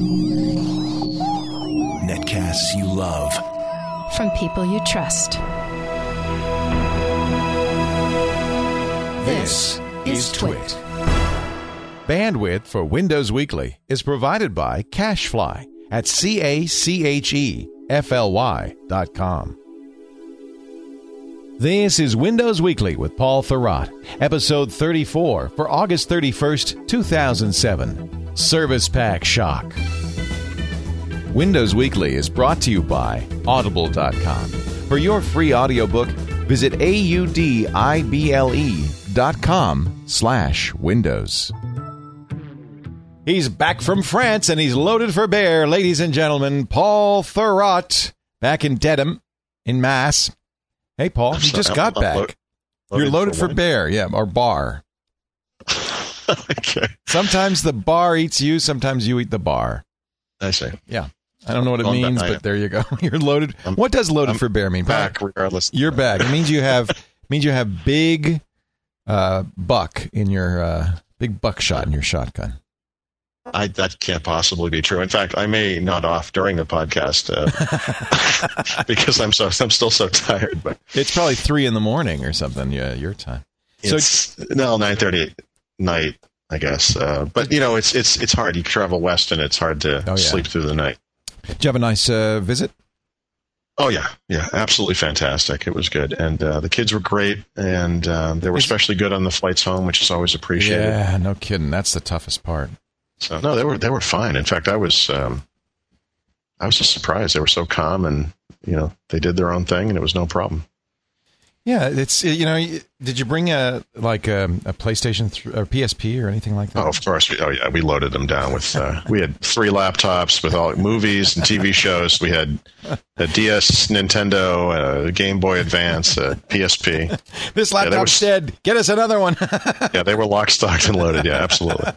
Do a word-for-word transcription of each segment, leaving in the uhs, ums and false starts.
Netcasts you love. From people you trust. This is Twit. Bandwidth for Windows Weekly is provided by CacheFly at C A C H E F L Y dot com. This is Windows Weekly with Paul Thurrott, episode thirty-four for August thirty-first, two thousand seven. Service Pack Shock. Windows Weekly is brought to you by Audible dot com. For your free audiobook, visit A U D I B L E dot com slash Windows. He's back from France and he's loaded for bear, ladies and gentlemen. Paul Thurrott, back in Dedham, in Mass. Hey, Paul, you just got back. Load, You're loaded for, for bear, yeah, or bar. Okay. Sometimes the bar eats you, sometimes you eat the bar. I see. Yeah. I don't know what it well, means, but there you go. You're loaded. I'm, what does loaded I'm for bear mean? Back, regardless. You're back. It means you have means you have big uh, buck in your uh, big buckshot in your shotgun. I, that can't possibly be true. In fact, I may nod off during the podcast uh, because I'm so I'm still so tired. But it's probably three in the morning or something. Yeah, your time. So it's, no, nine thirty at night, I guess. Uh, but you know, it's it's it's hard. You travel west, and it's hard to oh, yeah. sleep through the night. Did you have a nice uh, visit? Oh yeah, yeah, absolutely fantastic. It was good, and uh, the kids were great, and um, they were especially good on the flights home, which is always appreciated. Yeah, no kidding. That's the toughest part. So no, they were they were fine. In fact, I was um, I was just surprised. They were so calm, and you know, they did their own thing, and it was no problem. Yeah, it's you know, did you bring a like a, a PlayStation th- or P S P or anything like that? Oh, of course. We, oh yeah, we loaded them down with. Uh, we had three laptops with all movies and T V shows. We had a D S, Nintendo, a Game Boy Advance, a P S P. This laptop's yeah, dead. Get us another one. Yeah, they were locked, stocked, and loaded. Yeah, absolutely.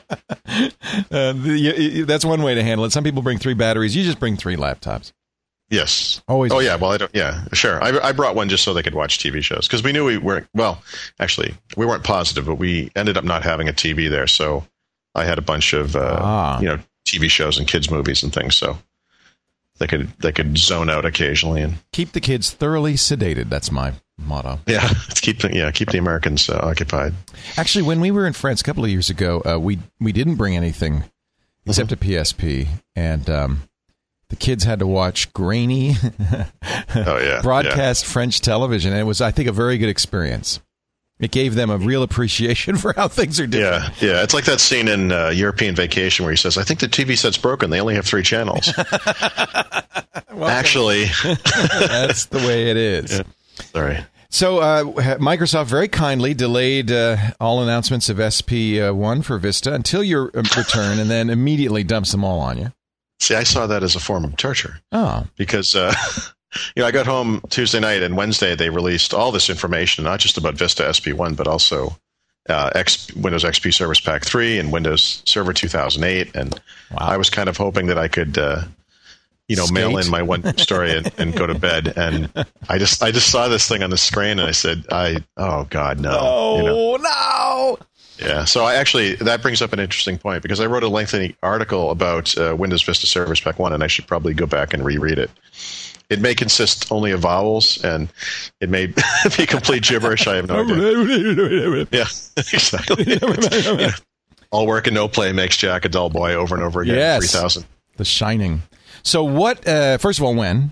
Uh, the, that's one way to handle it. Some people bring three batteries. You just bring three laptops. Yes. Always. Oh, yeah. Well, I don't. Yeah, sure. I, I brought one just so they could watch T V shows because we knew we weren't. Well, actually, we weren't positive, but we ended up not having a T V there. So I had a bunch of uh, ah. you know T V shows and kids movies and things. So they could they could zone out occasionally and keep the kids thoroughly sedated. That's my motto. Yeah, keep the, yeah keep the Americans uh, occupied. Actually, when we were in France a couple of years ago, uh, we we didn't bring anything except mm-hmm. a P S P and. Um, The kids had to watch grainy oh, yeah, broadcast yeah. French television. And it was, I think, a very good experience. It gave them a real appreciation for how things are different. Yeah, yeah. It's like that scene in uh, European Vacation where he says, I think the T V set's broken. They only have three channels. well, Actually. That's the way it is. Yeah. Sorry. So uh, Microsoft very kindly delayed uh, all announcements of S P one for Vista until your return and then immediately dumps them all on you. See, I saw that as a form of torture. Oh. Because, uh, you know, I got home Tuesday night, and Wednesday they released all this information, not just about Vista S P one, but also uh, X, Windows X P Service Pack three and Windows Server two thousand eight. And wow. I was kind of hoping that I could, uh, you know, Skate. mail in my one story and, and go to bed. And I just I just saw this thing on the screen, and I said, I oh, God, no. Oh, you know? no. Yeah, so I actually, that brings up an interesting point because I wrote a lengthy article about uh, Windows Vista Service Pack one, and I should probably go back and reread it. It may consist only of vowels, and it may be complete gibberish. I have no idea. Yeah, exactly. You know, all work and no play makes Jack a dull boy over and over again. Yes, three thousand. The Shining. So what, uh, first of all, when?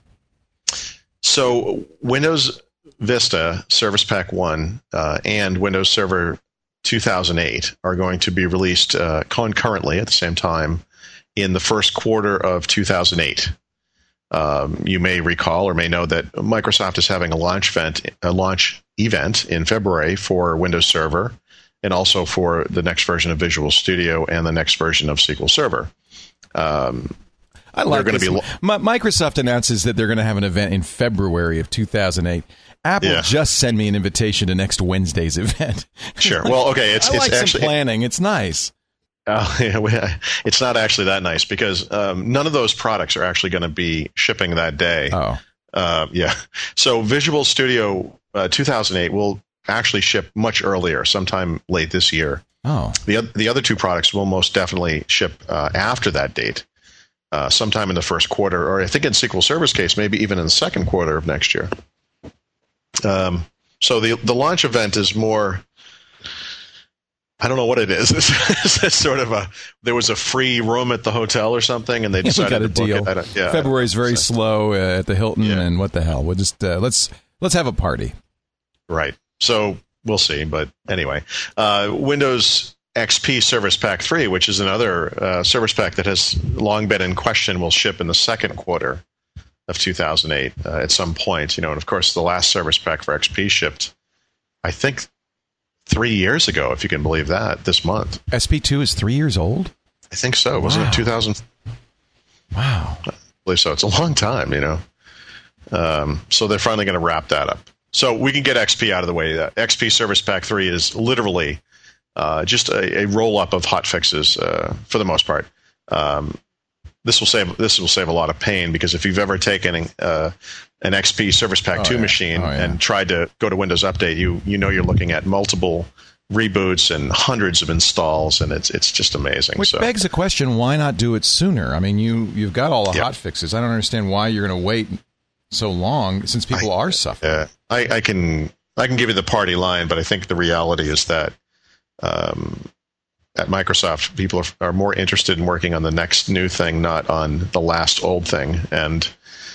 So Windows Vista Service Pack one uh, and Windows Server two thousand eight are going to be released uh, concurrently at the same time in the first quarter of two thousand eight. Um, you may recall or may know that Microsoft is having a launch event, a launch event in February for Windows Server and also for the next version of Visual Studio and the next version of S Q L Server. Um, I like this. Be lo- M- Microsoft announces that they're going to have an event in February of two thousand eight. Apple yeah. just sent me an invitation to next Wednesday's event. Sure. Well, okay. It's, I it's like actually some planning. It's nice. Uh, yeah, we, it's not actually that nice because um, none of those products are actually going to be shipping that day. Oh. Uh, yeah. So Visual Studio uh, two thousand eight will actually ship much earlier, sometime late this year. Oh. The, the other two products will most definitely ship uh, after that date, uh, sometime in the first quarter, or I think in S Q L Server's case, maybe even in the second quarter of next year. Um, so the the launch event is more, I don't know what it is. It's, it's sort of a, there was a free room at the hotel or something, and they decided got a to book deal. it. I don't, yeah, February is very so, slow uh, at the Hilton, Yeah. and what the hell? We'll just uh, let's let's have a party. Right. So we'll see. But anyway, uh, Windows X P Service Pack three, which is another uh, Service Pack that has long been in question, will ship in the second quarter of two thousand eight uh, at some point. You know, and of course, the last Service Pack for X P shipped, I think, three years ago, if you can believe that, this month. S P two is three years old? I think so. Wasn't Wow. it two thousand? Wow. I believe so. It's a long time, you know. Um, so they're finally going to wrap that up. So we can get X P out of the way. Uh, X P Service Pack three is literally uh, just a, a roll-up of hot fixes uh, for the most part. Um, this will save this will save a lot of pain, because if you've ever taken uh, an X P Service Pack Oh, two yeah. machine Oh, yeah. and tried to go to Windows Update, you you know you're looking at multiple reboots and hundreds of installs, and it's it's just amazing. Which so. begs the question, why not do it sooner? I mean, you, you've got all the Yep. hot fixes. I don't understand why you're going to wait so long, since people I- are suffering. Yeah, I, I can I can give you the party line, but I think the reality is that um, at Microsoft, people are, are more interested in working on the next new thing, not on the last old thing. And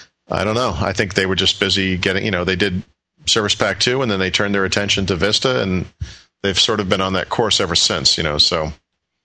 I don't know. I think they were just busy getting, you know, they did Service Pack two, and then they turned their attention to Vista, and they've sort of been on that course ever since, you know. So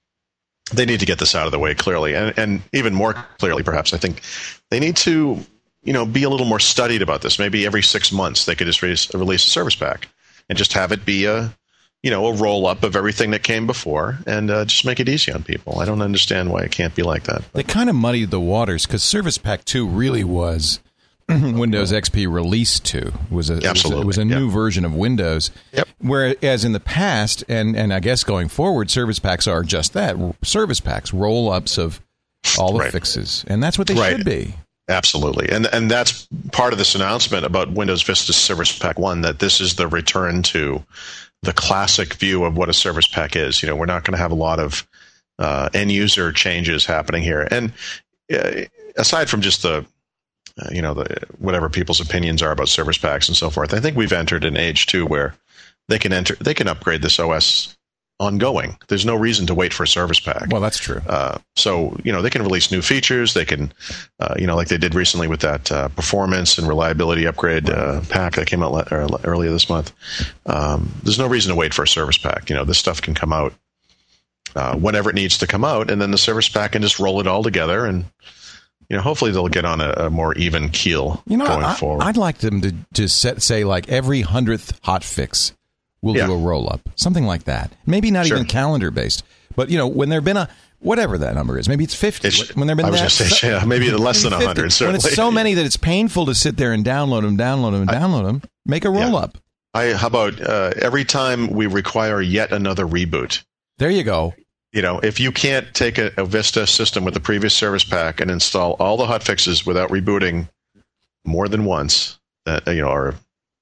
they need to get this out of the way clearly, and and even more clearly, perhaps, I think they need to, you know, be a little more studied about this. Maybe every six months they could just release, release a Service Pack and just have it be a, you know, a roll up of everything that came before, and uh, just make it easy on people. I don't understand why it can't be like that. They kind of muddied the waters, because Service Pack two really was Windows X P Release two. It was a, it was a, Absolutely, it was a yeah. new version of Windows. Yep. Whereas in the past, and, and I guess going forward, Service Packs are just that, Service Packs, roll-ups of all the Right. fixes. And that's what they Right. should be. Absolutely. And and that's part of this announcement about Windows Vista Service Pack one, that this is the return to the classic view of what a Service Pack is. You know, we're not going to have a lot of uh, end user changes happening here. And uh, aside from just the, uh, you know, the whatever people's opinions are about Service Packs and so forth, I think we've entered an age too where they can enter, they can upgrade this O S ongoing. There's no reason to wait for a Service Pack. Well, that's true. Uh, so, you know, they can release new features. They can, uh, you know, like they did recently with that uh, performance and reliability upgrade uh, pack that came out le- er- earlier this month. Um, there's no reason to wait for a Service Pack. You know, this stuff can come out uh, whenever it needs to come out, and then the Service Pack can just roll it all together, and, you know, hopefully they'll get on a, a more even keel You know, going I, forward. I'd like them to just set, say, like, every hundredth hot fix, we'll Yeah. do a roll-up. Something like that. Maybe not Sure. even calendar-based. But, you know, when there have been a, whatever that number is, maybe it's fifty. It's- when there have been I was that, going to say, yeah, maybe less than maybe one hundred, fifty. certainly. When it's so many that it's painful to sit there and download them, download them, and download them, make a roll-up. I, how about uh, every time we require yet another reboot? There you go. You know, if you can't take a, a Vista system with the previous Service Pack and install all the hotfixes without rebooting more than once, uh, you know, or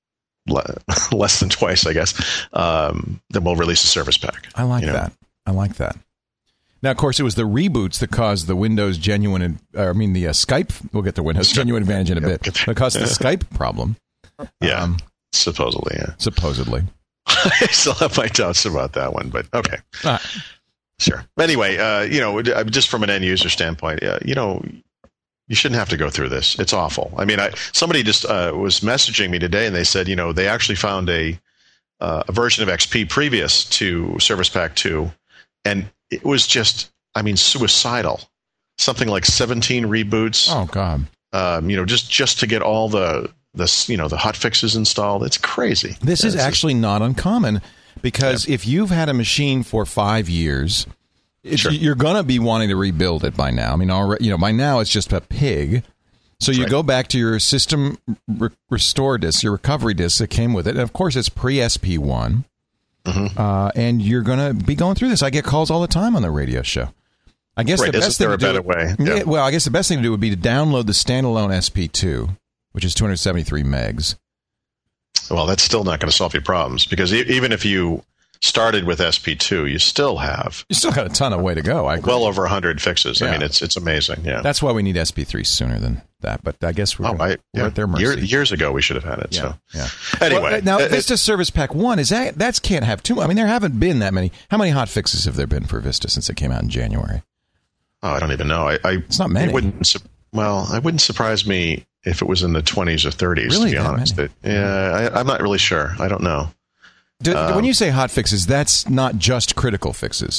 le- less than twice, I guess, um, then we'll release a Service Pack. I like you know? that. I like that. Now, of course, it was the reboots that caused the Windows genuine, uh, I mean, the uh, Skype, we'll get to Windows genuine advantage in a Yep. bit, that caused the Skype problem. Yeah, Um, supposedly, yeah. supposedly. I still have my doubts about that one, but okay. Ah. Sure. Anyway, uh, you know, just from an end user standpoint, uh, you know, you shouldn't have to go through this. It's awful. I mean, I, somebody just uh, was messaging me today, and they said, you know, they actually found a uh, a version of X P previous to Service Pack two, and it was just, I mean, suicidal. Something like seventeen reboots. Oh, God. Um, you know, just just to get all the the you know the hot fixes installed. It's crazy. This is It's just- actually not uncommon, because if you've had a machine for five years, it's, Sure. you're going to be wanting to rebuild it by now. I mean, already, you know, by now it's just a pig. So you Right. go back to your system re- restore disk, your recovery disk that came with it. And of course, it's pre-S P one. Mhm. Uh, and you're going to be going through this. I get calls all the time on the radio show. I guess Right. the Isn't best thing there to a do better way? Yeah, Yeah. well, I guess the best thing to do would be to download the standalone S P two, which is two hundred seventy-three megs. Well, that's still not going to solve your problems, because e- even if you started with S P two, you still have You still got a ton of way to go. I agree. well over one hundred fixes. Yeah. I mean, it's it's amazing. Yeah. That's why we need S P three sooner than that. But I guess we're, Oh, I, we're yeah. at their mercy. Year, years ago, we should have had it. Yeah, So yeah. anyway, Well, now uh, Vista Service Pack One is that that can't have too. I mean, there haven't been that many. How many hot fixes have there been for Vista since it came out in January? oh, I don't even know. I, I It's not many. It wouldn't. su- Well, it wouldn't surprise me if it was in the twenties or thirties. Really? To be That honest, many? It- yeah, I, I'm not really sure. I don't know. Do, Um, when you say hot fixes, that's not just critical fixes.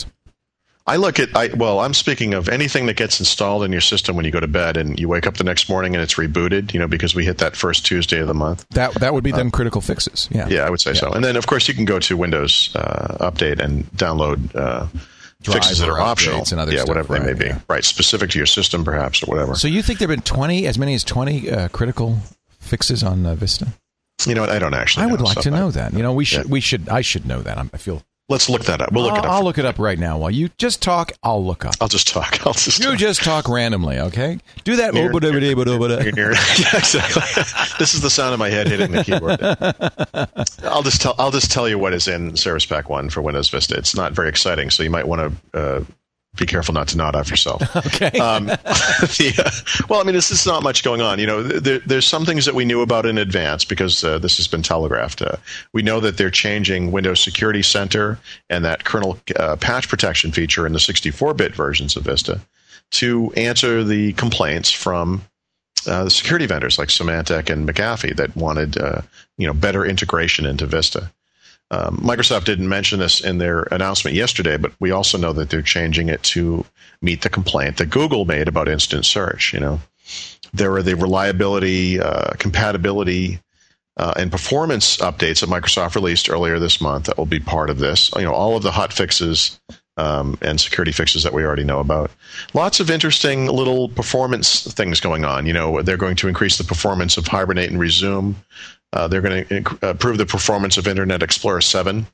I look at, I, well, I'm speaking of anything that gets installed in your system when you go to bed and you wake up the next morning and it's rebooted, you know, because we hit that first Tuesday of the month. That that would be them critical fixes. Yeah. Yeah, I would say so. And then, of course, you can go to Windows uh, Update and download uh, fixes that Driver are optional. updates and other yeah, stuff, whatever they may right, be. yeah. Right, specific to your system, perhaps, or whatever. So you think there have been twenty, as many as twenty uh, critical fixes on uh, Vista? You know what? I don't actually I would know, like so to know I- that. You know, we should Yeah. we should I should know that. I'm, I feel. Let's look that up. We'll look I'll, it up. I'll look it up right now while you just talk. I'll look up. I'll just talk. I'll just You talk. just talk randomly, okay? Do that. Near- Obada-bada-bada-bada. Near- yeah, exactly. This is the sound of my head hitting the keyboard. I'll just tell. I'll just tell you what is in Service Pack One for Windows Vista. It's not very exciting, so you might want to uh, be careful not to nod off yourself. Okay. Um, the, uh, well, I mean, this is not much going on. You know, there, there's some things that we knew about in advance because uh, this has been telegraphed. Uh, we know that they're changing Windows Security Center and that kernel uh, patch protection feature in the sixty-four bit versions of Vista to answer the complaints from uh, the security vendors like Symantec and McAfee that wanted, uh, you know, better integration into Vista. Um, Microsoft didn't mention this in their announcement yesterday, but we also know that they're changing it to meet the complaint that Google made about instant search. You know, there are the reliability, uh, compatibility, uh, and performance updates that Microsoft released earlier this month that will be part of this. You know, all of the hot fixes um, and security fixes that we already know about. Lots of interesting little performance things going on. You know, they're going to increase the performance of Hibernate and Resume. Uh, they're going to inc- improve the performance of Internet Explorer seven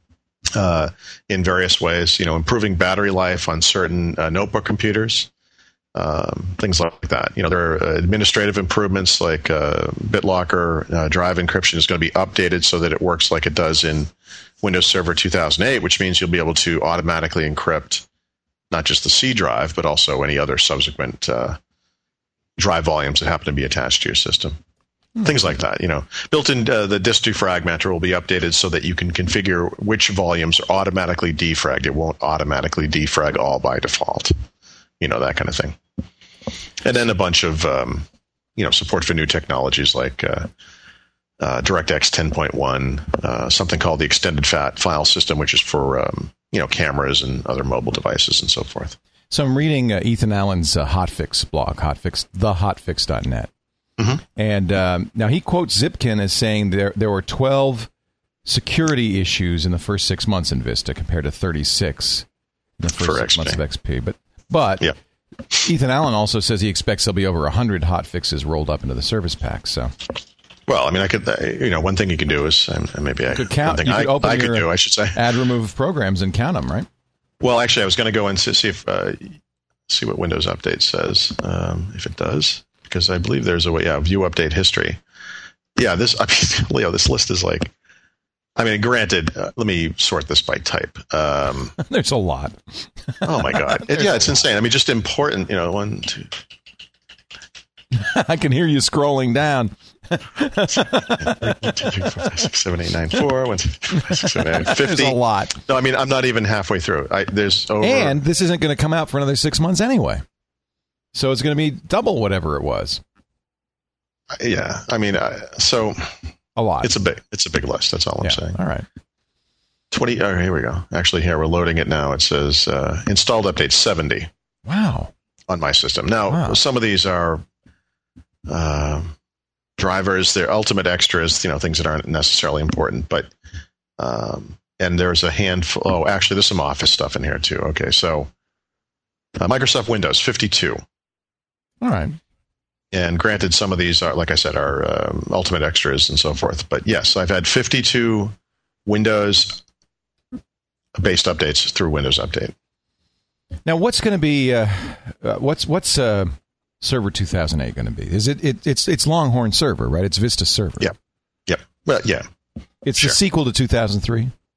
uh, in various ways. You know, improving battery life on certain uh, notebook computers, um, things like that. You know, there are administrative improvements like uh, BitLocker uh, drive encryption is going to be updated so that it works like it does in Windows Server two thousand eight, which means you'll be able to automatically encrypt not just the C drive, but also any other subsequent uh, drive volumes that happen to be attached to your system. Things like that, you know. Built-in, uh, the disk defragmenter will be updated so that you can configure which volumes are automatically defragged. It won't automatically defrag all by default. You know, that kind of thing. And then a bunch of, um, you know, support for new technologies like uh, uh, DirectX ten point one, uh, something called the Extended Fat File System, which is for, um, you know, cameras and other mobile devices and so forth. So I'm reading uh, Ethan Allen's uh, Hotfix blog, Hotfix, the hotfix dot net. Mm-hmm. And um, now he quotes Zipkin as saying there there were twelve security issues in the first six months in Vista compared to thirty-six in the first For six X P. months of X P. But but Yeah. Ethan Allen also says he expects there'll be over one hundred hot fixes rolled up into the service pack. So Well, I mean, I could, uh, you know, one thing you can do is, um, maybe I could count. one thing You I could open I could your, do, I should say. add remove programs and count them, right? Well, actually, I was going to go and see if uh, see what Windows Update says, um, if it does, because I believe there's a way. Yeah, view update history. Yeah, this. I mean, Leo, this list is like. I mean, granted, uh, let me sort this by type. Um, There's a lot. oh my God! It, yeah, it's insane. I mean, just important. You know, one, two. I can hear you scrolling down. one, two, three, four, five, six, seven, eight, nine, four. One, two, three, four, five, six, seven, eight, nine, fifty. There's a lot. No, I mean, I'm not even halfway through. I, there's over. And this isn't going to come out for another six months anyway. So it's going to be double whatever it was. Yeah, I mean, uh, so A lot. it's a big, it's a big list. That's all I'm yeah. saying. All right. twenty. Oh, here we go. Actually, here we're loading it now. It says uh, installed update seventy Wow. on my system. Now, Wow. some of these are uh, drivers. They're ultimate extras. You know, things that aren't necessarily important. But um, and there's a handful. Oh, actually, there's some Office stuff in here too. Okay, so uh, Microsoft Windows fifty-two. All right. And granted, some of these are, like I said, are um, ultimate extras and so forth. But yes, I've had fifty-two Windows based updates through Windows Update. Now, what's going to be? Uh, uh, what's what's uh, Server two thousand eight going to be? Is it, it? It's it's Longhorn Server, right? It's Vista Server. Yep. Yep. Well, yeah. It's Sure. the sequel to two thousand three.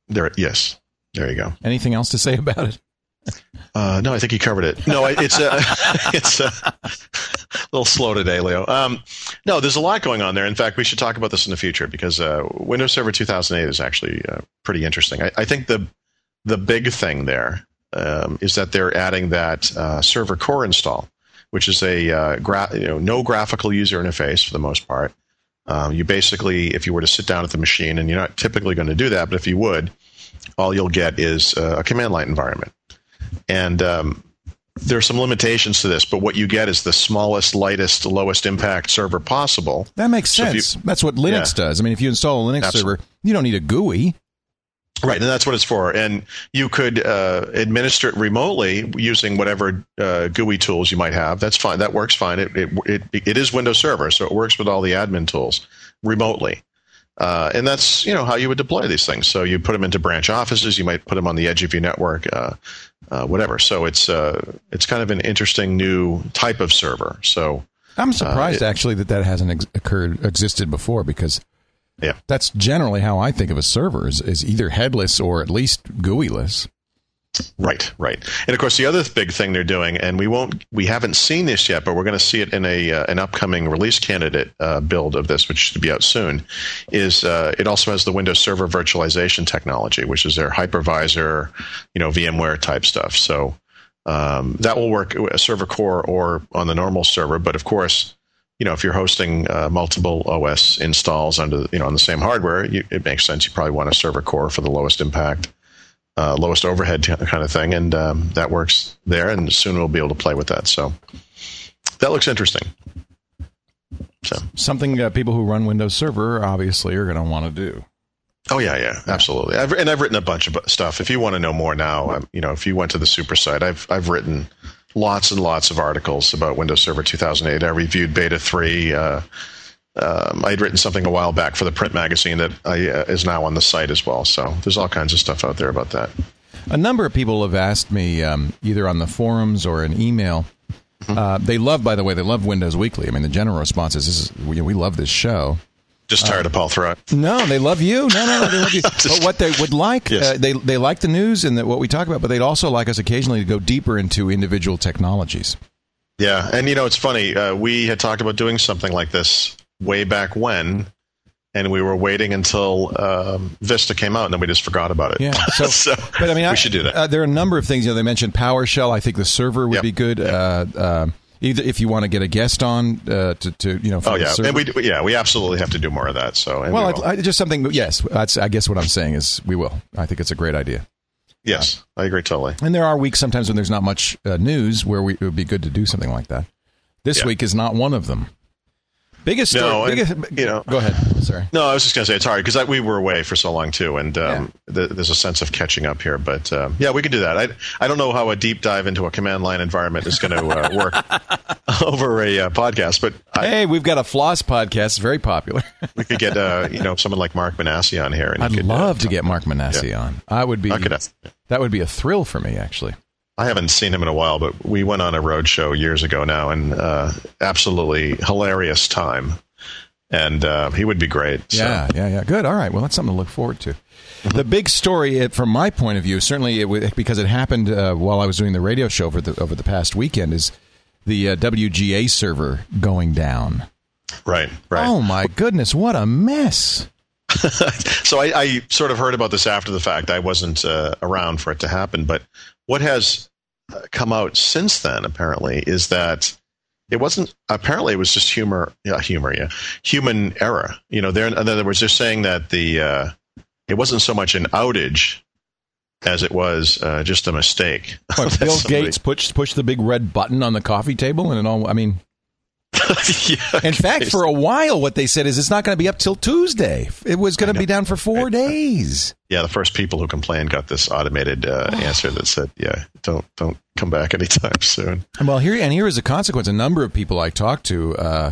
There, yes, there you go. Anything else to say about it? Uh, no, I think you covered it. No, it's a, it's a little slow today, Leo. Um, no, there's a lot going on there. In fact, we should talk about this in the future because uh, Windows Server two thousand eight is actually uh, pretty interesting. I, I think the the big thing there um, is that they're adding that uh, server core install, which is a uh, gra- you know no graphical user interface for the most part. Um, you basically, if you were to sit down at the machine, and you're not typically going to do that, but if you would, all you'll get is uh, a command line environment. And um, there are some limitations to this, but what you get is the smallest, lightest, lowest impact server possible. That makes so sense. You, That's what Linux yeah. does. I mean, if you install a Linux Absolutely. server, you don't need a G U I. Right, and that's what it's for. And you could uh, administer it remotely using whatever uh, G U I tools you might have. That's fine. That works fine. It, it, it, it is Windows Server, so it works with all the admin tools remotely. Uh, and that's, you know, how you would deploy these things. So you put them into branch offices. You might put them on the edge of your network, uh, uh, whatever. So it's uh, it's kind of an interesting new type of server. So I'm surprised, uh, it, actually, that that hasn't ex- occurred existed before because yeah. that's generally how I think of a server is, is either headless or at least G U I-less. Right, right. And of course, the other big thing they're doing, and we won't, we haven't seen this yet, but we're going to see it in a uh, an upcoming release candidate uh, build of this, which should be out soon. Is uh, it also has the Windows Server virtualization technology, which is their hypervisor, you know, VMware type stuff. So um, that will work a server core or on the normal server. But of course, you know, if you're hosting uh, multiple O S installs under, you know, on the same hardware, you, it makes sense. You probably want a server core for the lowest impact. Uh, lowest overhead kind of thing, and um, that works there, and soon we'll be able to play with that. So that looks interesting. So Something uh, people who run Windows Server obviously are going to want to do. Oh yeah, yeah, absolutely. I've, and I've written a bunch of stuff. If you want to know more now, um, you know, if you went to the super site, I've I've written lots and lots of articles about Windows Server two thousand eight. I reviewed Beta three. Uh, Um, I'd written something a while back for the print magazine that I, uh, is now on the site as well. So there's all kinds of stuff out there about that. A number of people have asked me, um, either on the forums or an email. Mm-hmm. Uh, they love, by the way, they love Windows Weekly. I mean, the general response is, this is we, we love this show. Just tired uh, of Paul Thurrott. No, they love you. No, no, no, they love you. But what they would like, yes. uh, they they like the news and the, what we talk about, but they'd also like us occasionally to go deeper into individual technologies. Yeah, and you know, it's funny. Uh, we had talked about doing something like this way back when, and we were waiting until um, Vista came out, and then we just forgot about it. Yeah, so, so but I mean, we I, should do that. Uh, there are a number of things. You know, they mentioned PowerShell. I think the server would yep. be good. Yep. Uh, uh, either if you want to get a guest on uh, to, to you know. For oh yeah, the server. and we yeah we absolutely have to do more of that. So and well, we I, I, just something. Yes, that's, I guess what I'm saying is we will. I think it's a great idea. Yes, I agree totally. And there are weeks sometimes when there's not much uh, news where we, it would be good to do something like that. This yeah. week is not one of them. Biggest story. No, biggest, and, you know, go ahead. Sorry. No, I was just going to say it's hard because we were away for so long too, and um, yeah. th- there's a sense of catching up here. But um, yeah, we could do that. I I don't know how a deep dive into a command line environment is going to uh, work over a uh, podcast, but I, hey, we've got a Floss podcast. It's very popular. We could get uh, you know someone like Mark Manassi on here. And I'd could, love uh, to get Mark Manassi yeah. on. I would be. I could, uh, that would be a thrill for me, actually. I haven't seen him in a while, but we went on a road show years ago now, and uh, absolutely hilarious time. And uh, he would be great. So. Yeah, yeah, yeah. Good. All right. Well, that's something to look forward to. Mm-hmm. The big story, it, from my point of view, certainly it, because it happened uh, while I was doing the radio show over the over the past weekend, is the uh, W G A server going down. Right. Right. Oh my goodness! What a mess. So I, I sort of heard about this after the fact. I wasn't uh, around for it to happen, but what has come out since then, apparently, is that. It wasn't. Apparently, it was just humor. Yeah, humor. Yeah, human error. You know, there. In other words, they're saying that the uh, it wasn't so much an outage as it was uh, just a mistake. What, Bill somebody... Gates pushed pushed the big red button on the coffee table, and it all. I mean, yeah, in fact, for a while, what they said is it's not going to be up till Tuesday. It was going to be down for four days. Yeah, the first people who complained got this automated uh, answer that said, "Yeah, don't don't come back anytime soon." Well, here and here is a consequence. A number of people I talked to uh,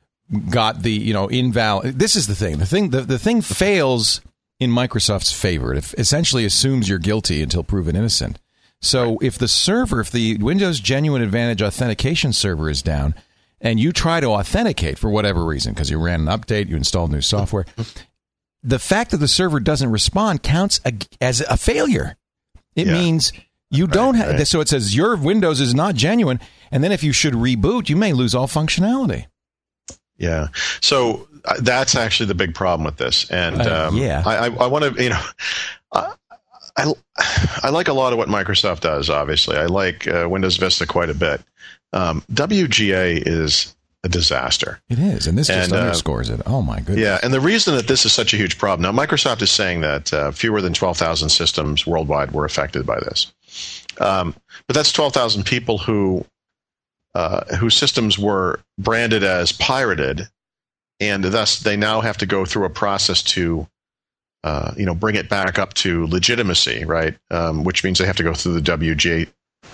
got the you know invalid. This is the thing. The thing. The, the thing fails in Microsoft's favor. It essentially assumes you're guilty until proven innocent. So if the server, if the Windows Genuine Advantage authentication server is down, and you try to authenticate for whatever reason, because you ran an update, you installed new software, the fact that the server doesn't respond counts a, as a failure. It yeah. means you right, don't have, right. so it says your Windows is not genuine. And then if you should reboot, you may lose all functionality. Yeah. So uh, that's actually the big problem with this. And uh, um, yeah. I, I, I want to, you know, I, I, I like a lot of what Microsoft does, obviously. I like uh, Windows Vista quite a bit. Um, W G A is a disaster. It is, and this just and, underscores uh, it. Oh, my goodness. Yeah, and the reason that this is such a huge problem, now Microsoft is saying that uh, fewer than twelve thousand systems worldwide were affected by this. Um, but that's twelve thousand people who uh, whose systems were branded as pirated, and thus they now have to go through a process to uh, you know, bring it back up to legitimacy, right? Um, which means they have to go through the W G A.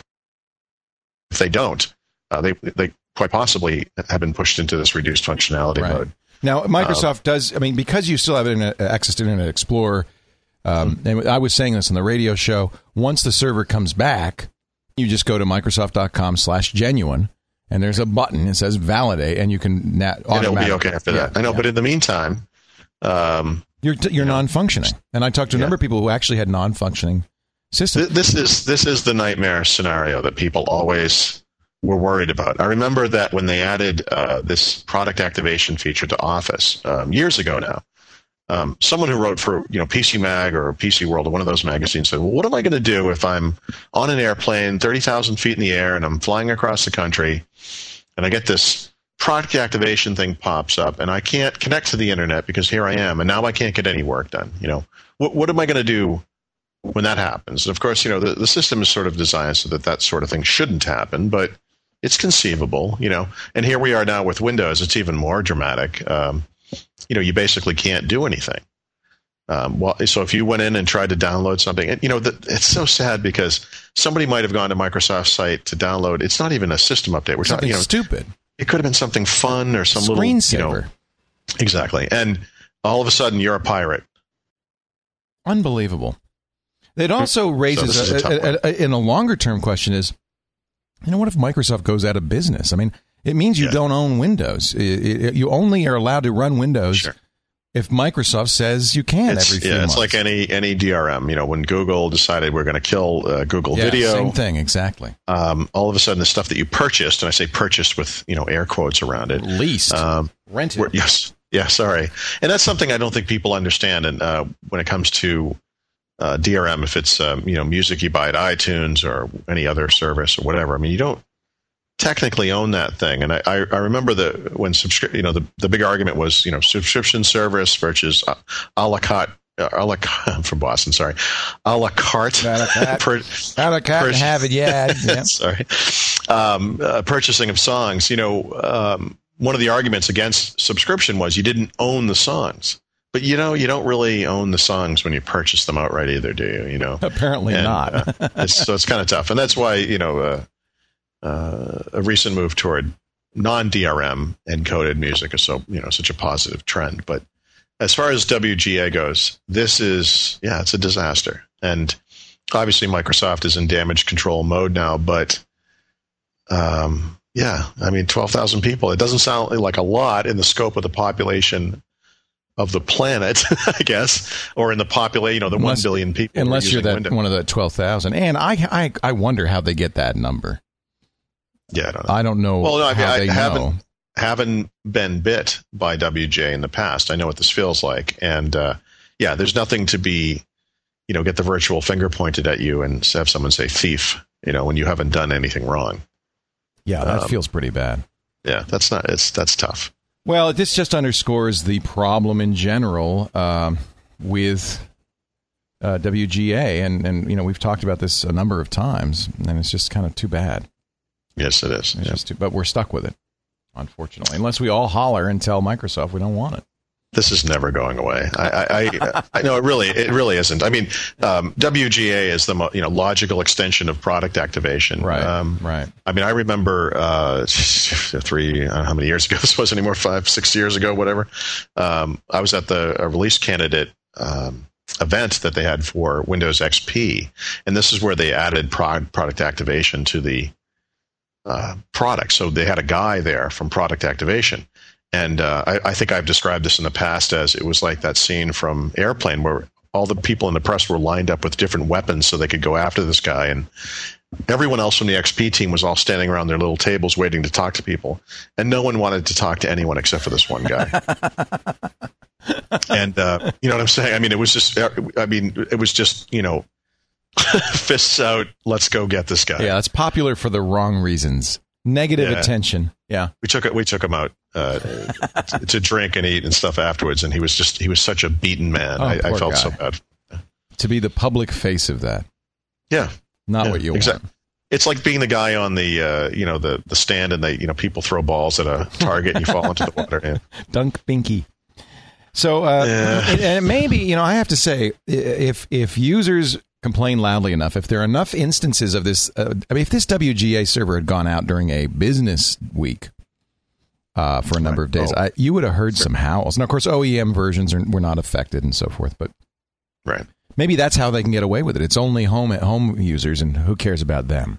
If they don't, uh, they they quite possibly have been pushed into this reduced functionality right. mode. Now, Microsoft um, does, I mean, because you still have internet, access to Internet Explorer, um, mm-hmm. and I was saying this on the radio show, once the server comes back, you just go to Microsoft.com slash genuine, and there's a button that says validate, and you can nat- automatically. And it'll be okay after that. Yeah, I know, yeah. But in the meantime... Um, you're you're you know, non-functioning. And I talked to a yeah. number of people who actually had non-functioning systems. This is, this is the nightmare scenario that people always... were worried about. I remember that when they added uh, this product activation feature to Office um, years ago now, um, someone who wrote for you know P C Mag or P C World or one of those magazines said, well, what am I going to do if I'm on an airplane thirty thousand feet in the air and I'm flying across the country and I get this product activation thing pops up and I can't connect to the internet because here I am and now I can't get any work done. You know, what, what am I going to do when that happens? And of course, you know, the, the system is sort of designed so that that sort of thing shouldn't happen, but it's conceivable, you know, and here we are now with Windows. It's even more dramatic. Um, you know, you basically can't do anything. Um, well, so if you went in and tried to download something, and, you know, the, it's so sad because somebody might have gone to Microsoft's site to download. It's not even a system update. We're something talking, you know, stupid. It could have been something fun or some screensaver. little, you know, exactly. And all of a sudden, you're a pirate. Unbelievable. It also raises so a, a, a, a, in a longer term question is, you know, what if Microsoft goes out of business? I mean, it means you yeah. don't own Windows. It, it, you only are allowed to run Windows sure. if Microsoft says you can it's, every few yeah, months. It's like any any D R M. You know, when Google decided we're going to kill uh, Google yeah, Video. Same thing, exactly. Um, all of a sudden, the stuff that you purchased, and I say purchased with, you know, air quotes around it. Leased. Um, Rented. Yes. Yeah, sorry. And that's something I don't think people understand. And uh, when it comes to uh, D R M, if it's, um, you know, music you buy at iTunes or any other service or whatever, I mean, you don't technically own that thing. And I, I, I remember the when subscri- you know the, the big argument was, you know, subscription service versus a, a la carte. Uh, a la carte, I'm from Boston, sorry. A la carte. A la carte. per, a la carte per, and have it, yeah. yeah. sorry. Um, uh, purchasing of songs. You know, um, one of the arguments against subscription was you didn't own the songs. But, you know, you don't really own the songs when you purchase them outright either, do you? You know, apparently and, not. uh, it's, so it's kind of tough. And that's why, you know, uh, Uh, a recent move toward non-D R M encoded music is so, you know, such a positive trend. But as far as W G A goes, this is, yeah, it's a disaster. And obviously Microsoft is in damage control mode now, but um, yeah, I mean, twelve thousand people, it doesn't sound like a lot in the scope of the population of the planet, I guess, or in the population, you know, the unless, one billion people. Unless you're that Windows. One of the twelve thousand. And I, I, I wonder how they get that number. Yeah, I don't know. I don't know. Well, no, I, mean, how I they haven't know. haven't been bit by W G A in the past. I know what this feels like, and uh, yeah, there's nothing to be, you know, get the virtual finger pointed at you and have someone say thief, you know, when you haven't done anything wrong. Yeah, that um, feels pretty bad. Yeah, that's not. It's that's tough. Well, this just underscores the problem in general um, with uh, W G A, and and you know we've talked about this a number of times, and it's just kind of too bad. Yes, it is. It's just too, but we're stuck with it, unfortunately. Unless we all holler and tell Microsoft we don't want it. This is never going away. I, I, I, I know it really, it really isn't. I mean, um, W G A is the mo- you know logical extension of product activation. Right. Um, right. I mean, I remember uh, three, I don't know how many years ago this was anymore, five, six years ago, whatever. Um, I was at the a release candidate um, event that they had for Windows X P, and this is where they added prod, product activation to the Uh, product. So they had a guy there from product activation, And uh, I, I think I've described this in the past as it was like that scene from Airplane where all the people in the press were lined up with different weapons so they could go after this guy. And everyone else from the X P team was all standing around their little tables waiting to talk to people. And no one wanted to talk to anyone except for this one guy. And uh, you know what I'm saying? I mean, it was just, I mean, it was just, you know, fists out, let's go get this guy. Yeah, it's popular for the wrong reasons. Negative yeah. attention. Yeah. We took it. We took him out uh, to, to drink and eat and stuff afterwards, and he was just he was such a beaten man. Oh, I, I felt guy. so bad. To be the public face of that. Yeah. Not yeah, what you exactly. want. It's like being the guy on the uh, you know the the stand, and they you know people throw balls at a target and you fall into the water. Yeah. Dunk Binky. So uh, yeah. and, and maybe you know I have to say if if users complain loudly enough, if there are enough instances of this, uh, I mean, if this W G A server had gone out during a business week uh, for a number of days, oh. I, you would have heard some howls. And of course, O E M versions are, were not affected and so forth. But right, maybe that's how they can get away with it. It's only home home users, and who cares about them?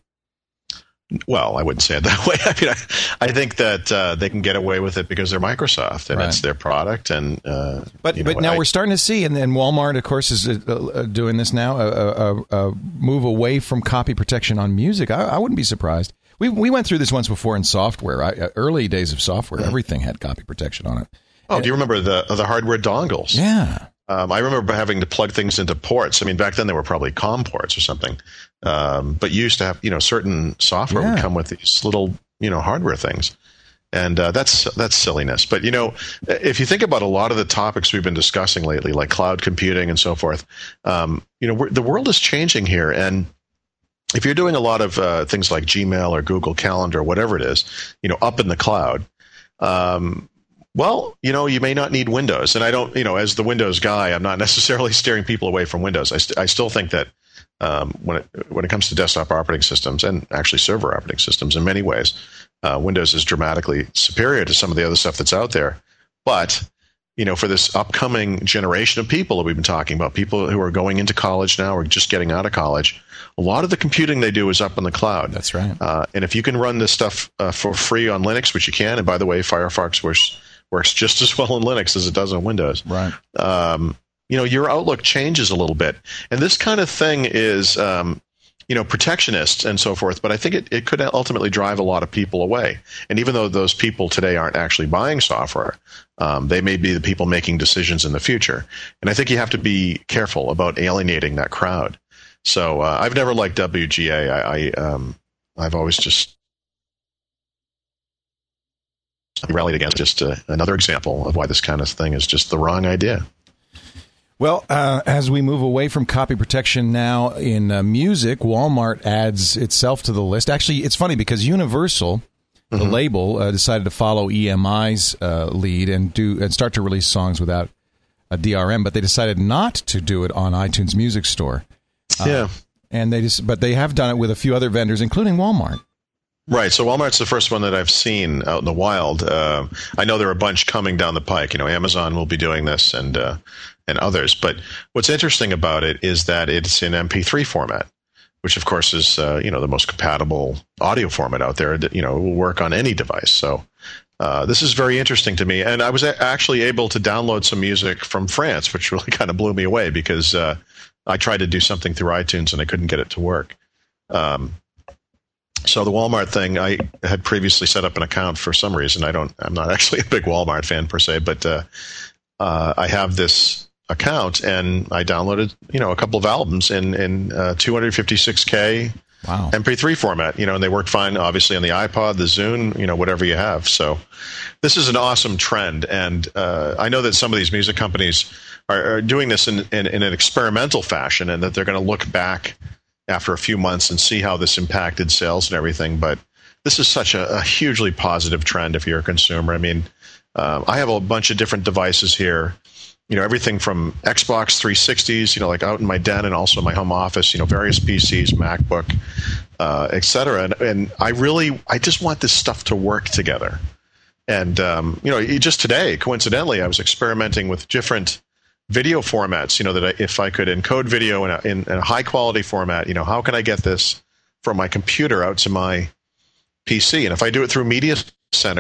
Well, I wouldn't say it that way. I mean, I, I think that uh, they can get away with it because they're Microsoft and right. it's their product. And uh, but you know, but now I, we're starting to see, and, and Walmart, of course, is uh, doing this now. A, a, a move away from copy protection on music. I, I wouldn't be surprised. We we went through this once before in software. I, early days of software, mm-hmm. everything had copy protection on it. Oh, and, do you remember the the hardware dongles? Yeah. Um, I remember having to plug things into ports. I mean, back then they were probably COM ports or something. Um, but you used to have, you know, certain software yeah. would come with these little, you know, hardware things. And uh, that's that's silliness. But, you know, if you think about a lot of the topics we've been discussing lately, like cloud computing and so forth, um, you know, we're, the world is changing here. And if you're doing a lot of uh, things like Gmail or Google Calendar or whatever it is, you know, up in the cloud, um, well, you know, you may not need Windows. And I don't, you know, as the Windows guy, I'm not necessarily steering people away from Windows. I, st- I still think that um, when it when it comes to desktop operating systems and actually server operating systems in many ways, uh, Windows is dramatically superior to some of the other stuff that's out there. But, you know, for this upcoming generation of people that we've been talking about, people who are going into college now or just getting out of college, a lot of the computing they do is up in the cloud. That's right. Uh, and if you can run this stuff uh, for free on Linux, which you can, and by the way, Firefox works works just as well on Linux as it does on Windows. Right. Um, you know, your outlook changes a little bit. And this kind of thing is, um, you know, protectionist and so forth, but I think it, it could ultimately drive a lot of people away. And even though those people today aren't actually buying software, um, they may be the people making decisions in the future. And I think you have to be careful about alienating that crowd. So uh, I've never liked W G A. I, I, um, I've always just rallied against just uh, another example of why this kind of thing is just the wrong idea. Well, uh, as we move away from copy protection now in uh, music, Walmart adds itself to the list. Actually, it's funny because Universal, the mm-hmm. label, uh, decided to follow E M I's uh, lead and do and start to release songs without a D R M, but they decided not to do it on iTunes Music Store. Uh, yeah, and they just, but they have done it with a few other vendors, including Walmart. Right. So Walmart's the first one that I've seen out in the wild. Uh, I know there are a bunch coming down the pike. You know, Amazon will be doing this and uh, and others. But what's interesting about it is that it's in M P three format, which of course is uh, you know the most compatible audio format out there. You know, it will work on any device. So uh, this is very interesting to me. And I was a- actually able to download some music from France, which really kind of blew me away because uh, I tried to do something through iTunes and I couldn't get it to work. Um, So the Walmart thing, I had previously set up an account for some reason. I don't, I'm not actually a big Walmart fan per se, but uh, uh, I have this account and I downloaded, you know, a couple of albums in in uh, two fifty-six K wow. M P three format, you know, and they work fine, obviously, on the iPod, the Zune, you know, whatever you have. So this is an awesome trend, and uh, I know that some of these music companies are, are doing this in, in, in an experimental fashion, and that they're going to look back after a few months and see how this impacted sales and everything. But this is such a, a hugely positive trend if you're a consumer. I mean, um, I have a bunch of different devices here, you know, everything from Xbox three sixties, you know, like out in my den and also my home office, you know, various P Cs, MacBook, uh, et cetera. And, and I really, I just want this stuff to work together. And, um, you know, just today, coincidentally, I was experimenting with different video formats, you know, that I, if I could encode video in a, in, in a high quality format, you know, how can I get this from my computer out to my P C? And if I do it through Media Center,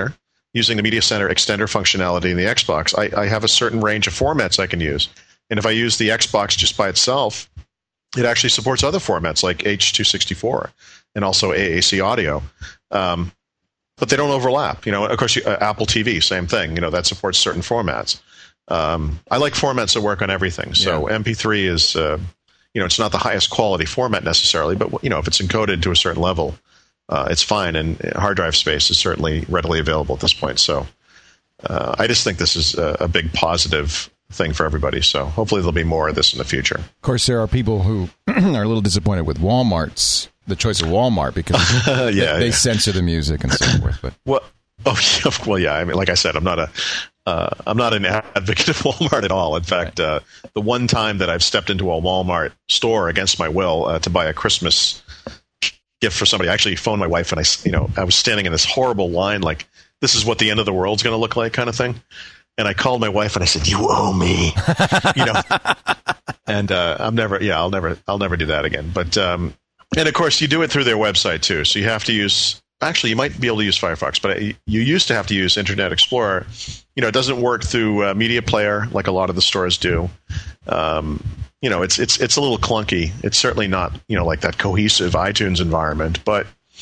using the Media Center extender functionality in the Xbox, I, I have a certain range of formats I can use. And if I use the Xbox just by itself, it actually supports other formats like H two sixty-four and also A A C audio. Um, but they don't overlap. You know, of course, you, uh, Apple T V, same thing. You know, that supports certain formats. Um, I like formats that work on everything. So yeah. M P three is, uh, you know, it's not the highest quality format necessarily, but, you know, if it's encoded to a certain level, uh, it's fine. And hard drive space is certainly readily available at this point. So uh, I just think this is a, a big positive thing for everybody. So hopefully there'll be more of this in the future. Of course, there are people who are a little disappointed with Walmart's, the choice of Walmart, because yeah, they, they yeah. censor the music and so forth. But well, oh, yeah, well, yeah. I mean, like I said, I'm not a, uh, I'm not an advocate of Walmart at all. In fact, right. uh, the one time that I've stepped into a Walmart store against my will uh, to buy a Christmas gift for somebody, I actually phoned my wife, and I, you know, I was standing in this horrible line, like this is what the end of the world's going to look like, kind of thing. And I called my wife and I said, "You owe me," you know. And uh, I'm never, yeah, I'll never, I'll never do that again. But um, and of course, you do it through their website too. So you have to use. Actually, you might be able to use Firefox, but you used to have to use Internet Explorer. You know, it doesn't work through uh, Media Player like a lot of the stores do. Um, you know, it's it's it's a little clunky. It's certainly not, you know, like that cohesive iTunes environment, but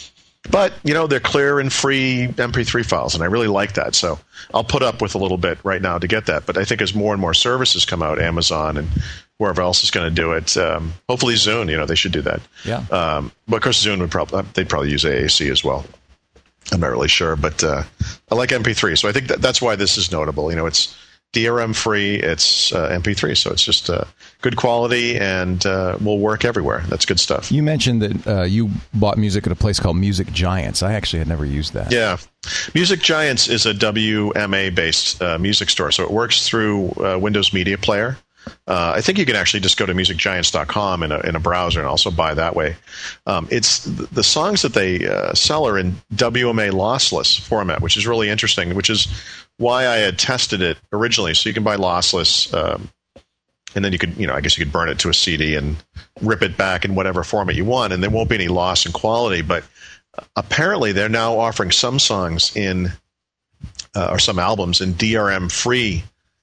but you know, they're clear and free M P three files, and I really like that. So I'll put up with a little bit right now to get that. But I think as more and more services come out, Amazon and whoever else is going to do it, um, hopefully Zune, you know, they should do that. Yeah. Um, but of course, Zune would probably they'd probably use A A C as well. I'm not really sure, but uh, I like M P three, so I think that that's why this is notable. You know, it's D R M free, it's uh, M P three, so it's just uh, good quality and uh, will work everywhere. That's good stuff. You mentioned that uh, you bought music at a place called Music Giants. I actually had never used that. Yeah. Music Giants is a W M A-based uh, music store, so it works through uh, Windows Media Player. Uh, I think you can actually just go to music giants dot com in a, in a browser and also buy that way. Um, it's the songs that they uh, sell are in W M A lossless format, which is really interesting, which is why I had tested it originally. So you can buy lossless, um, and then you could, you know, I guess you could burn it to a C D and rip it back in whatever format you want, and there won't be any loss in quality. But apparently they're now offering some songs in, uh, or some albums in D R M-free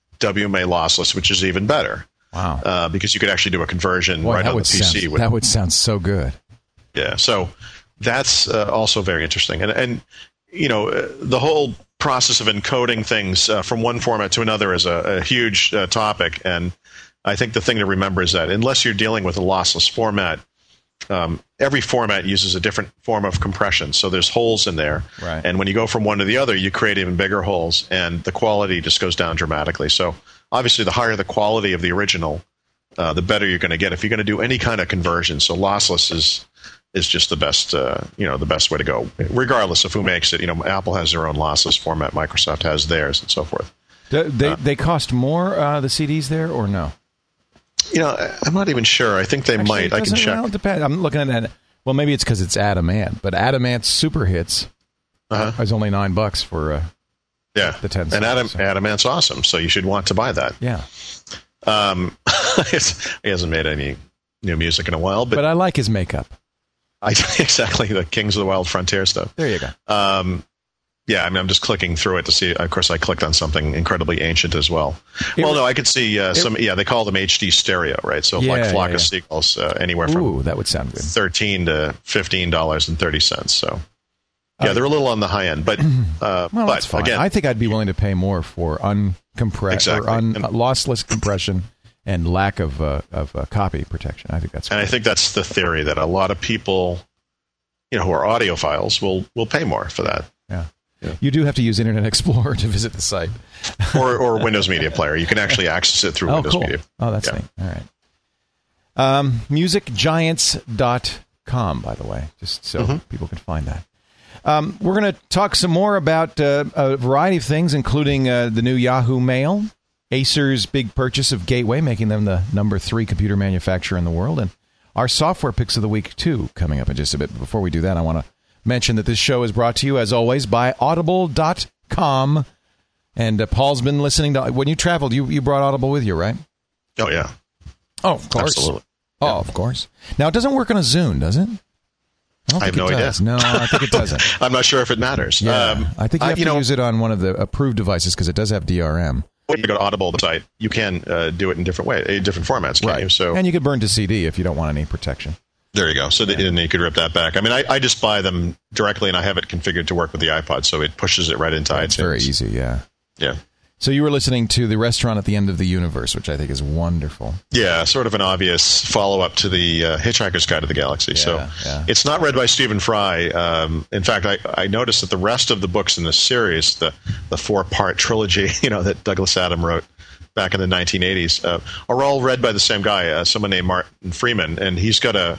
W M A lossless, which is even better. Wow! Uh, because you could actually do a conversion Boy, right on the P sound, C. With, that would sound so good. Yeah, so that's uh, also very interesting, and and you know uh, the whole process of encoding things uh, from one format to another is a, a huge uh, topic, and I think the thing to remember is that unless you're dealing with a lossless format, um, every format uses a different form of compression. So there's holes in there. Right. And when you go from one to the other, you create even bigger holes, and the quality just goes down dramatically. So obviously, the higher the quality of the original, uh, the better you're going to get if you're going to do any kind of conversion. So lossless is is just the best, uh, you know, the best way to go, regardless of who makes it. You know, Apple has their own lossless format, Microsoft has theirs, and so forth. Do they uh, they cost more, uh, the C Ds there, or no? You know, I'm not even sure. I think they Actually, might. I can check. Well, it depends. I'm looking at it. Well, maybe it's because it's Adamant, but Adamant's Super Hits uh-huh. is only nine bucks for uh, yeah the ten. And Adam, so. Adamant's awesome, so you should want to buy that. Yeah. Um, he hasn't made any new music in a while, but but I like his makeup. I exactly the Kings of the Wild Frontier stuff. There you go. Um, yeah, I mean, I'm just clicking through it to see. Of course, I clicked on something incredibly ancient as well. It, well, no, I could see uh, some. Yeah, they call them H D stereo, right? So yeah, like Flock yeah, of yeah. Seagulls, uh, anywhere from Ooh, that would sound good. thirteen to fifteen dollars and thirty cents. So yeah, uh, they're a little on the high end, but uh, well, but that's fine. again, I think I'd be willing to pay more for uncompressed exactly. or un, and, lossless compression and lack of uh, of uh, copy protection. I think that's. And great. I think that's the theory that a lot of people, you know, who are audiophiles will will pay more for that. Yeah. Yeah. You do have to use Internet Explorer to visit the site. or or Windows Media Player. You can actually access it through oh, Windows cool. Media. Oh, that's yeah. neat. All right. Um, music giants dot com, by the way, just so mm-hmm. people can find that. Um, we're going to talk some more about uh, a variety of things, including uh, the new Yahoo Mail, Acer's big purchase of Gateway, making them the number three computer manufacturer in the world, and our software picks of the week, too, coming up in just a bit. But before we do that, I want to mention that this show is brought to you, as always, by audible dot com. And uh, Paul's been listening to... When you traveled, you, you brought Audible with you, right? Oh, yeah. Oh, of course. Absolutely. Oh, yeah. of course. Now, it doesn't work on a Zune, does it? I, don't I have think no it idea. does. No, I think it doesn't. I'm not sure if it matters. Yeah, um, I think you have I, you to know, use it on one of the approved devices because it does have D R M. when you go to Audible, the site, you can uh, do it in different way, in different formats, can't Right. you? So, and you could burn to C D if you don't want any protection. there you go. So yeah. then you could rip that back. I mean, I, I just buy them directly, and I have it configured to work with the iPod, so it pushes it right into It's iTunes. very easy, yeah. Yeah. So you were listening to The Restaurant at the End of the Universe, which I think is wonderful. Yeah, sort of an obvious follow-up to the uh, Hitchhiker's Guide to the Galaxy. Yeah, so yeah. It's not read by Stephen Fry. Um, in fact, I, I noticed that the rest of the books in this series, the, the four-part trilogy, you know, that Douglas Adams wrote back in the nineteen eighties, uh, are all read by the same guy, uh, someone named Martin Freeman, and he's got a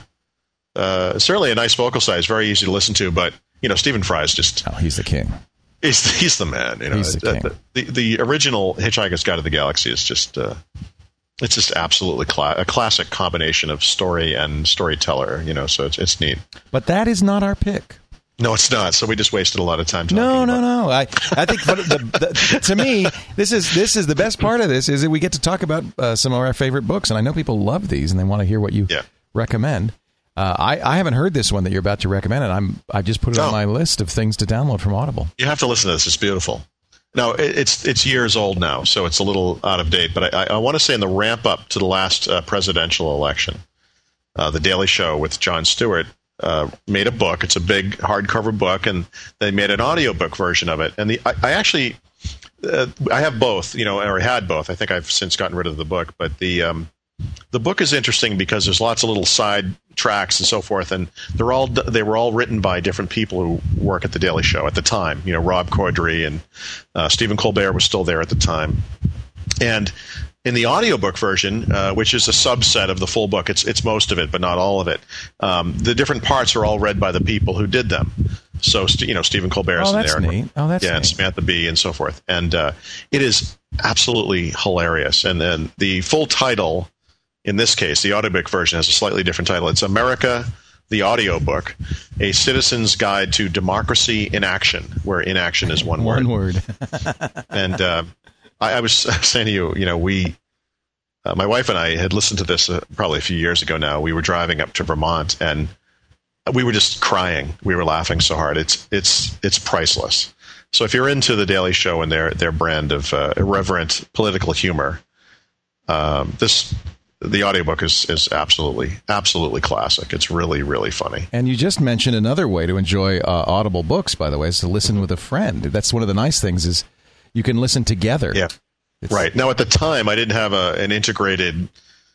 uh, certainly a nice vocal size, very easy to listen to, but, you know, Stephen Fry is just... Oh, he's the king. He's, he's the man. You know, He's the Uh, king. the, the original Hitchhiker's Guide to the Galaxy is just uh, it's just absolutely cla- a classic combination of story and storyteller. You know, so it's it's neat. But that is not our pick. No, it's not. So we just wasted a lot of time talking. No, no, about no. I, I think for the, the, to me, this is this is the best part of this is that we get to talk about uh, some of our favorite books, and I know people love these and they want to hear what you Yeah. recommend. Uh, I, I haven't heard this one that you're about to recommend, and I'm I just put it Oh. on my list of things to download from Audible. You have to listen to this. It's beautiful. No, it, it's it's years old now, so it's a little out of date. But I, I, I want to say in the ramp up to the last uh, presidential election, uh, The Daily Show with Jon Stewart uh, made a book. It's a big hardcover book, and they made an audiobook version of it. And the I, I actually uh, I have both, you know, or had both. I think I've since gotten rid of the book, but the um, the book is interesting because there's lots of little side tracks and so forth, and they're all they were all written by different people who work at the Daily Show at the time. You know, Rob Corddry and uh, Stephen Colbert was still there at the time. And in the audiobook version, uh, which is a subset of the full book, it's it's most of it, but not all of it. Um, the different parts are all read by the people who did them. So, you know, Stephen Colbert's Oh, in that's there. neat. Oh, that's yeah, neat. and Samantha Bee and so forth. And uh, it is absolutely hilarious. And then the full title, in this case, the audiobook version has a slightly different title. It's America, the Audiobook, A Citizen's Guide to Democracy in Action, where inaction is one word. One word. And uh, I, I was saying to you, you know, we, uh, my wife and I had listened to this uh, probably a few years ago now. We were driving up to Vermont, and we were just crying. We were laughing so hard. It's it's it's priceless. So if you're into the Daily Show and their their brand of uh, irreverent political humor, um, this the audiobook is is absolutely absolutely classic. It's really really funny. And you just mentioned another way to enjoy uh, Audible books, by the way, is to listen with a friend. That's one of the nice things is you can listen together. Yeah, It's, right. Now at the time, I didn't have a, an integrated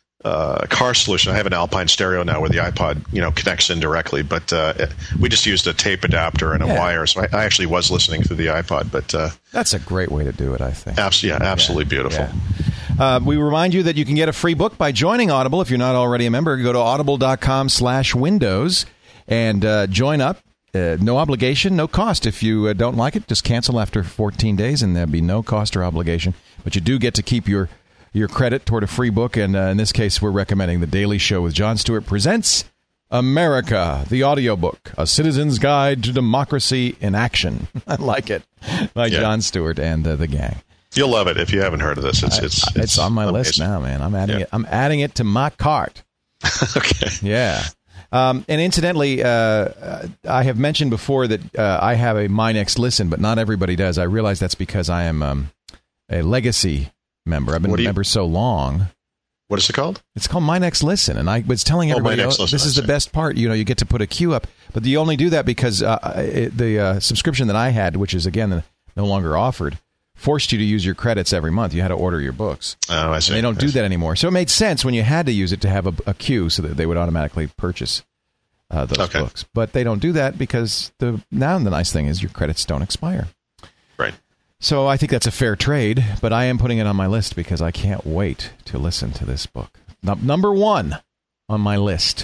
uh, car solution. I have an Alpine stereo now where the iPod, you know, connects in directly, but uh, we just used a tape adapter and a Yeah. wire. So I, I actually was listening through the iPod, but uh, That's a great way to do it, I think. abs- yeah, absolutely beautiful. Yeah. Uh, we remind you that you can get a free book by joining Audible. If you're not already a member, go to audible.com slash windows and uh, join up. Uh, no obligation, no cost. If you uh, don't like it, just cancel after fourteen days, and there'll be no cost or obligation. But you do get to keep your your credit toward a free book. And uh, in this case, we're recommending The Daily Show with Jon Stewart presents America, the audiobook, A Citizen's Guide to Democracy in Action. I like it. By Yeah. Jon Stewart and uh, the gang. You'll love it if you haven't heard of this. It's it's It's, it's on my amazing. list now, man. I'm adding Yeah. it. I'm adding it to my cart. Okay. Yeah. Um, and incidentally, uh, I have mentioned before that uh, I have a My Next Listen, but not everybody does. I realize that's because I am um, a legacy member. I've been What a do you- member so long. What is it called? It's called My Next Listen, and I was telling Oh, My everybody, Next oh, Listen, this I is the see. best part. You know, you get to put a queue up, but you only do that because uh, it, the uh, subscription that I had, which is again no longer offered, forced you to use your credits every month. You had to order your books. Oh, I see. And they don't I do see. that anymore. So it made sense when you had to use it to have a, a queue so that they would automatically purchase uh, those Okay. books. But they don't do that because the now the nice thing is your credits don't expire. Right. So I think that's a fair trade, but I am putting it on my list because I can't wait to listen to this book. Num- number one on my list.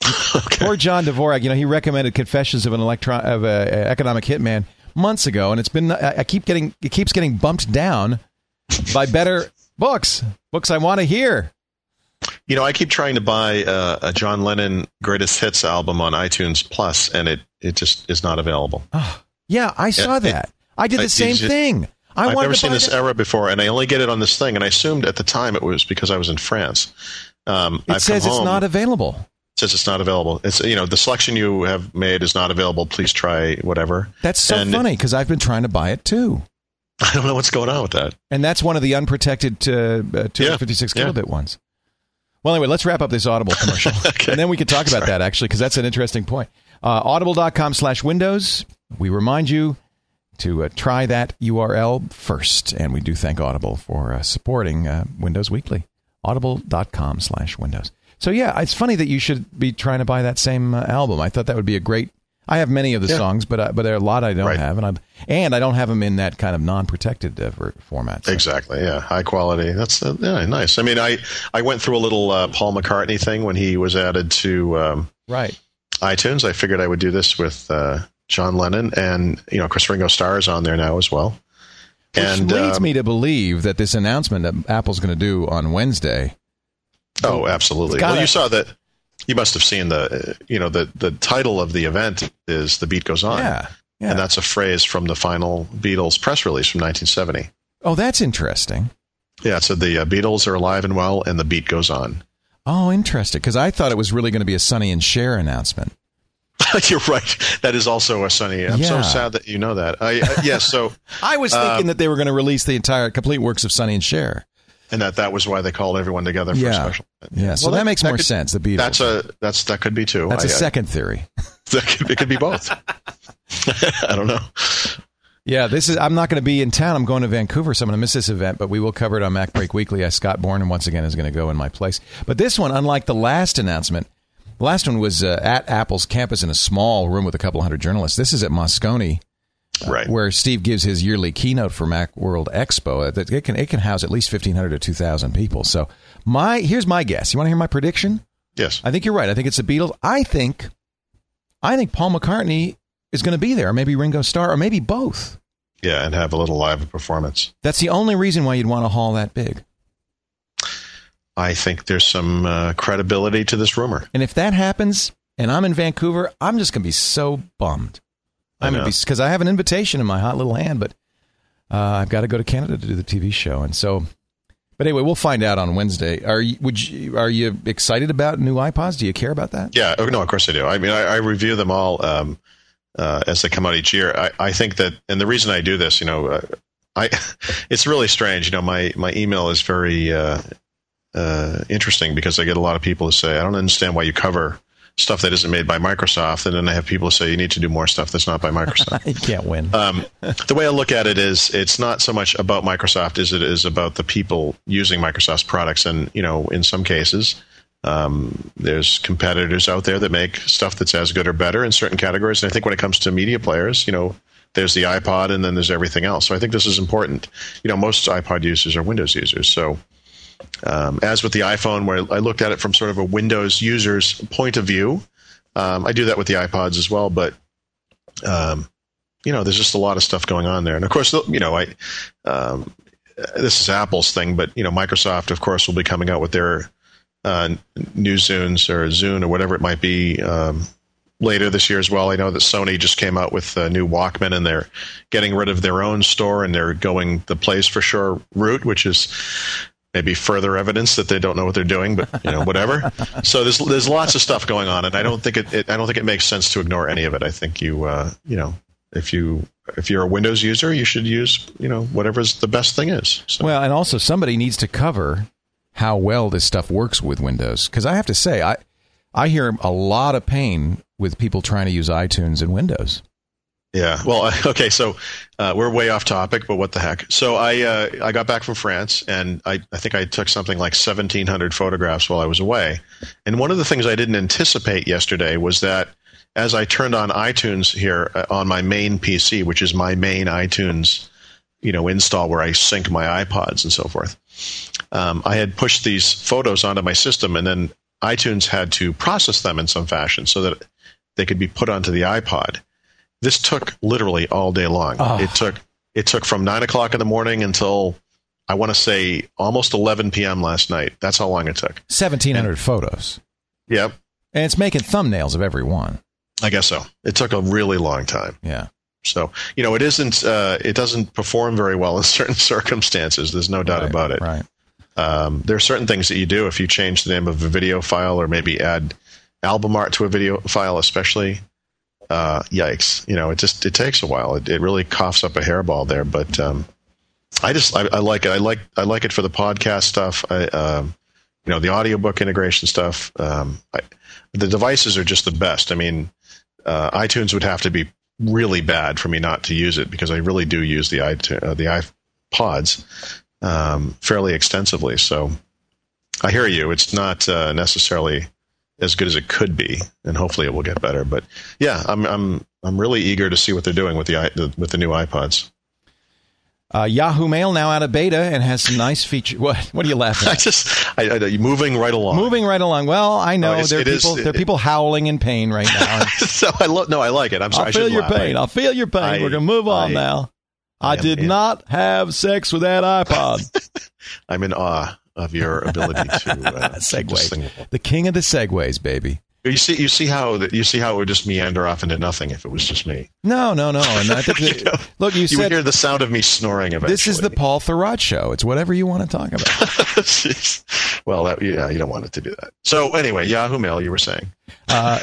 Poor John Dvorak, you know, he recommended Confessions of an Electron of a, a Economic Hitman months ago, and it's been I, I keep getting it keeps getting bumped down by better books, books I want to hear. You know, I keep trying to buy uh, a John Lennon Greatest Hits album on iTunes Plus, and it, it just is not available. Yeah, I saw Yeah, it- that. I did I- the same it's just- thing. I I've wanted never to seen buy this that. era before, and I only get it on this thing, and I assumed at the time it was because I was in France. Um, It I've says come it's home. not available. says it's not available. It's, you know, the selection you have made is not available. Please try whatever. That's so and funny because I've been trying to buy it too. I don't know what's going on with that. And that's one of the unprotected uh, uh, two fifty-six yeah, kilobit yeah. ones. Well, anyway, let's wrap up this Audible commercial. Okay. And then we can talk about Sorry. that, actually, because that's an interesting point. Uh, audible.com slash Windows. We remind you to uh, try that U R L first. And we do thank Audible for uh, supporting uh, Windows Weekly. Audible.com slash Windows. So, yeah, it's funny that you should be trying to buy that same uh, album. I thought that would be a great... I have many of the yeah. songs, but uh, but there are a lot I don't right. have. And, I'm, and I don't have them in that kind of non-protected uh, format. So. Exactly, yeah. High quality. That's uh, yeah, nice. I mean, I, I went through a little uh, Paul McCartney thing when he was added to um, right. iTunes. I figured I would do this with uh, John Lennon. And, you know, Chris Ringo Starr is on there now as well. Which and, leads um, me to believe that this announcement that Apple's going to do on Wednesday... Oh, absolutely. Gotta, well, you saw that. You must have seen the, you know, the, the title of the event is The Beat Goes On. Yeah, yeah. And that's a phrase from the final Beatles press release from nineteen seventy. Oh, that's interesting. Yeah, it said the uh, Beatles are alive and well and the beat goes on. Oh, interesting. Because I thought it was really going to be a Sonny and Cher announcement. You're right. That is also a Sonny. I'm yeah. so sad that you know that. I, uh, yeah, so. I was thinking uh, that they were going to release the entire complete works of Sonny and Cher. And that that was why they called everyone together for yeah. a special. Yeah, so well, that, that makes that more could, sense. The Beatles. That's a that's that could be too. That's I, a second I, theory. That could, it could be both. I don't know. Yeah, this is. I'm not going to be in town. I'm going to Vancouver, so I'm going to miss this event. But we will cover it on Mac Break Weekly as Scott Bourne, once again, is going to go in my place. But this one, unlike the last announcement, the last one was uh, at Apple's campus in a small room with a couple hundred journalists. This is at Moscone. Right. Uh, where Steve gives his yearly keynote for Macworld Expo. Uh, that it can it can house at least fifteen hundred to two thousand people. So my here's my guess. You want to hear my prediction? Yes. I think you're right. I think it's the Beatles. I think I think Paul McCartney is going to be there, or maybe Ringo Starr, or maybe both. Yeah, and have a little live performance. That's the only reason why you'd want a hall that big. I think there's some uh, credibility to this rumor. And if that happens, and I'm in Vancouver, I'm just going to be so bummed. I'm going to be because I have an invitation in my hot little hand, but uh, I've got to go to Canada to do the T V show, and so. But anyway, we'll find out on Wednesday. Are you would you, are you excited about new iPods? Do you care about that? Yeah, oh, no, of course I do. I mean, I, I review them all um, uh, as they come out each year. I, I think that, and the reason I do this, you know, uh, I it's really strange. You know, my my email is very uh, uh, interesting because I get a lot of people who say, "I don't understand why you cover stuff that isn't made by Microsoft," and then I have people who say you need to do more stuff that's not by Microsoft. You can't win. Um, the way I look at it is, it's not so much about Microsoft as it is about the people using Microsoft's products. And you know, in some cases, um, there's competitors out there that make stuff that's as good or better in certain categories. And I think when it comes to media players, you know, there's the iPod and then there's everything else. So I think this is important. You know, most iPod users are Windows users, so. Um, as with the iPhone, where I looked at it from sort of a Windows user's point of view, um, I do that with the iPods as well. But um, you know, there's just a lot of stuff going on there, and of course, you know, I um, this is Apple's thing, but you know, Microsoft, of course, will be coming out with their uh, new Zunes or Zune or whatever it might be um, later this year as well. I know that Sony just came out with a new Walkman, and they're getting rid of their own store, and they're going the Plays for Sure route, which is maybe further evidence that they don't know what they're doing, but you know, whatever. So there's there's lots of stuff going on, and I don't think it, it I don't think it makes sense to ignore any of it. I think you uh, you know, if you if you're a Windows user, you should use, you know, whatever's the best thing is. So. Well, and also somebody needs to cover how well this stuff works with Windows, because I have to say I I hear a lot of pain with people trying to use iTunes in Windows. Yeah. Well, okay. So uh, we're way off topic, but what the heck? So I uh, I got back from France, and I, I think I took something like seventeen hundred photographs while I was away. And one of the things I didn't anticipate yesterday was that as I turned on iTunes here uh, on my main P C, which is my main iTunes, you know, install where I sync my iPods and so forth, um, I had pushed these photos onto my system, and then iTunes had to process them in some fashion so that they could be put onto the iPod. This took literally all day long. Oh. It took it took from nine o'clock in the morning until I want to say almost eleven p.m. last night. That's how long it took. Seventeen hundred photos. Yep. And it's making thumbnails of every one. I guess so. It took a really long time. Yeah. So you know, it isn't. Uh, it doesn't perform very well in certain circumstances. There's no doubt right, about it. Right. Um, there are certain things that you do if you change the name of a video file or maybe add album art to a video file, especially, uh, yikes. You know, it just it takes a while. It, it really coughs up a hairball there. But um, I just I, I like it. I like I like it for the podcast stuff. I, um, you know, the audiobook integration stuff. Um, I, the devices are just the best. I mean, uh, iTunes would have to be really bad for me not to use it, because I really do use the iTunes, uh, the iPods um, fairly extensively. So I hear you. It's not uh, necessarily as good as it could be, and hopefully it will get better. But yeah, I'm I'm I'm really eager to see what they're doing with the, the with the new iPods. Uh, Yahoo Mail now out of beta and has some nice features. What What are you laughing at? I just I, I, moving right along. Moving right along. Well, I know no, there are people is, there are people howling in pain right now. so I lo- no, I like it. I'm sorry. I'll feel your laugh. pain. I'll feel your pain. I, We're gonna move on I, now. I, I did in, not have sex with that iPod. I'm in awe of your ability to uh, segue. The king of the segues, baby. You see, you see how the, you see how it would just meander off into nothing if it was just me. No, no, no. And I think that, you know, look, you, you said would hear the sound of me snoring. Eventually, this is the Paul Thurrott show. It's whatever you want to talk about. Well, that, yeah, you don't want it to do that. So anyway, Yahoo Mail, you were saying. Uh,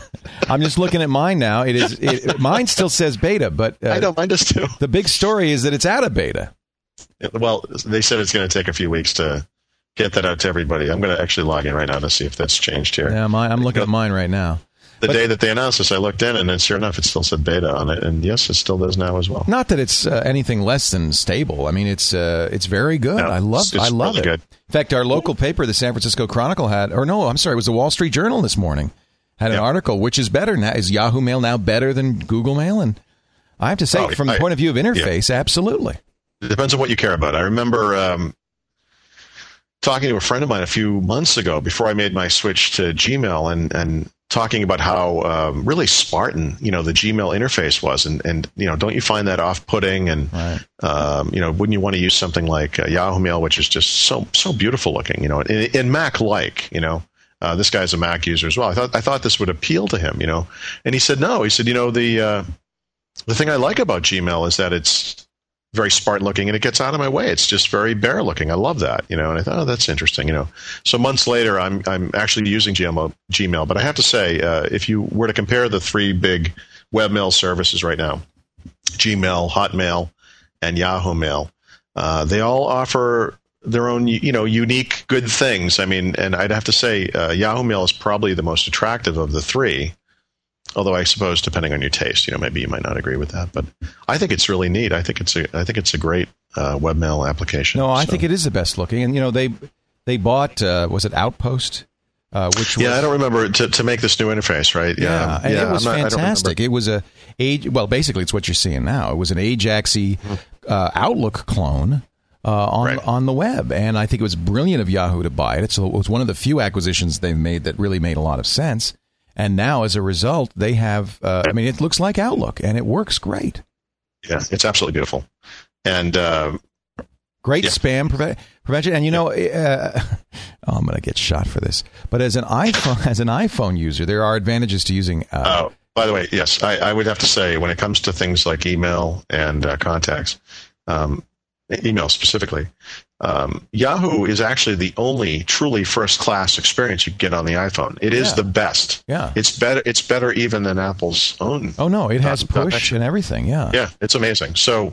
I'm just looking at mine now. It is it, mine still says beta, but uh, I know mine does too. The big story is that it's out of beta. Well, they said it's going to take a few weeks to get that out to everybody. I'm going to actually log in right now to see if that's changed here. Yeah, mine, I'm looking at mine right now. The but, day that they announced this, I looked in, and then sure enough, it still said beta on it. And yes, it still does now as well. Not that it's uh, anything less than stable. I mean, it's uh, it's very good. No, I love it's, it's I love really it. Good. In fact, our local paper, the San Francisco Chronicle, had, or no, I'm sorry, it was the Wall Street Journal this morning, had an yeah. article, which is better now. Is Yahoo Mail now better than Google Mail? And I have to say, oh, from I, the point of view of interface, yeah. absolutely. It depends on what you care about. I remember um, talking to a friend of mine a few months ago before I made my switch to Gmail, and, and talking about how um, really Spartan, you know, the Gmail interface was, and, and you know, don't you find that off-putting? And right. um, you know, wouldn't you want to use something like uh, Yahoo Mail, which is just so so beautiful looking, you know, and, and Mac-like, you know. Uh, this guy's a Mac user as well. I thought I thought this would appeal to him, you know, and he said no. He said, you know, the uh, the thing I like about Gmail is that it's very Spartan looking, and it gets out of my way. It's just very bare looking. I love that, you know. And I thought, oh, that's interesting, you know. So months later, I'm I'm actually using Gmail, Gmail. But I have to say, uh, if you were to compare the three big webmail services right now, Gmail, Hotmail, and Yahoo Mail, uh, they all offer their own, you know, unique good things. I mean, and I'd have to say, uh, Yahoo Mail is probably the most attractive of the three. Although I suppose, depending on your taste, you know, maybe you might not agree with that, but I think it's really neat. I think it's a, I think it's a great uh, webmail application. No, I so. think it is the best looking, and you know, they they bought uh, was it Outpost, uh, which was, yeah, I don't remember to to make this new interface, right? Yeah, yeah, and yeah, it was not, fantastic. It was a age. Well, basically, it's what you're seeing now. It was an Ajaxy uh, Outlook clone. Uh, on right. on the web, and I think it was brilliant of Yahoo to buy it. So it was one of the few acquisitions they've made that really made a lot of sense. And now, as a result, they have. Uh, I mean, it looks like Outlook, and it works great. Yeah, it's absolutely beautiful, and uh, great yeah. spam preve- prevention. And you know, uh, oh, I'm going to get shot for this. But as an iPhone, as an iPhone user, there are advantages to using. Uh, oh, by the way, yes, I, I would have to say when it comes to things like email and uh, contacts. Um, email specifically, um, Yahoo is actually the only truly first-class experience you get on the iPhone. It is yeah. the best. Yeah, it's better. It's better even than Apple's own. Oh no, it has uh, push and everything. Yeah, yeah, it's amazing. So,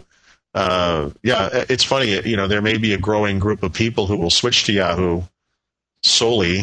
uh, yeah, it's funny. You know, there may be a growing group of people who will switch to Yahoo solely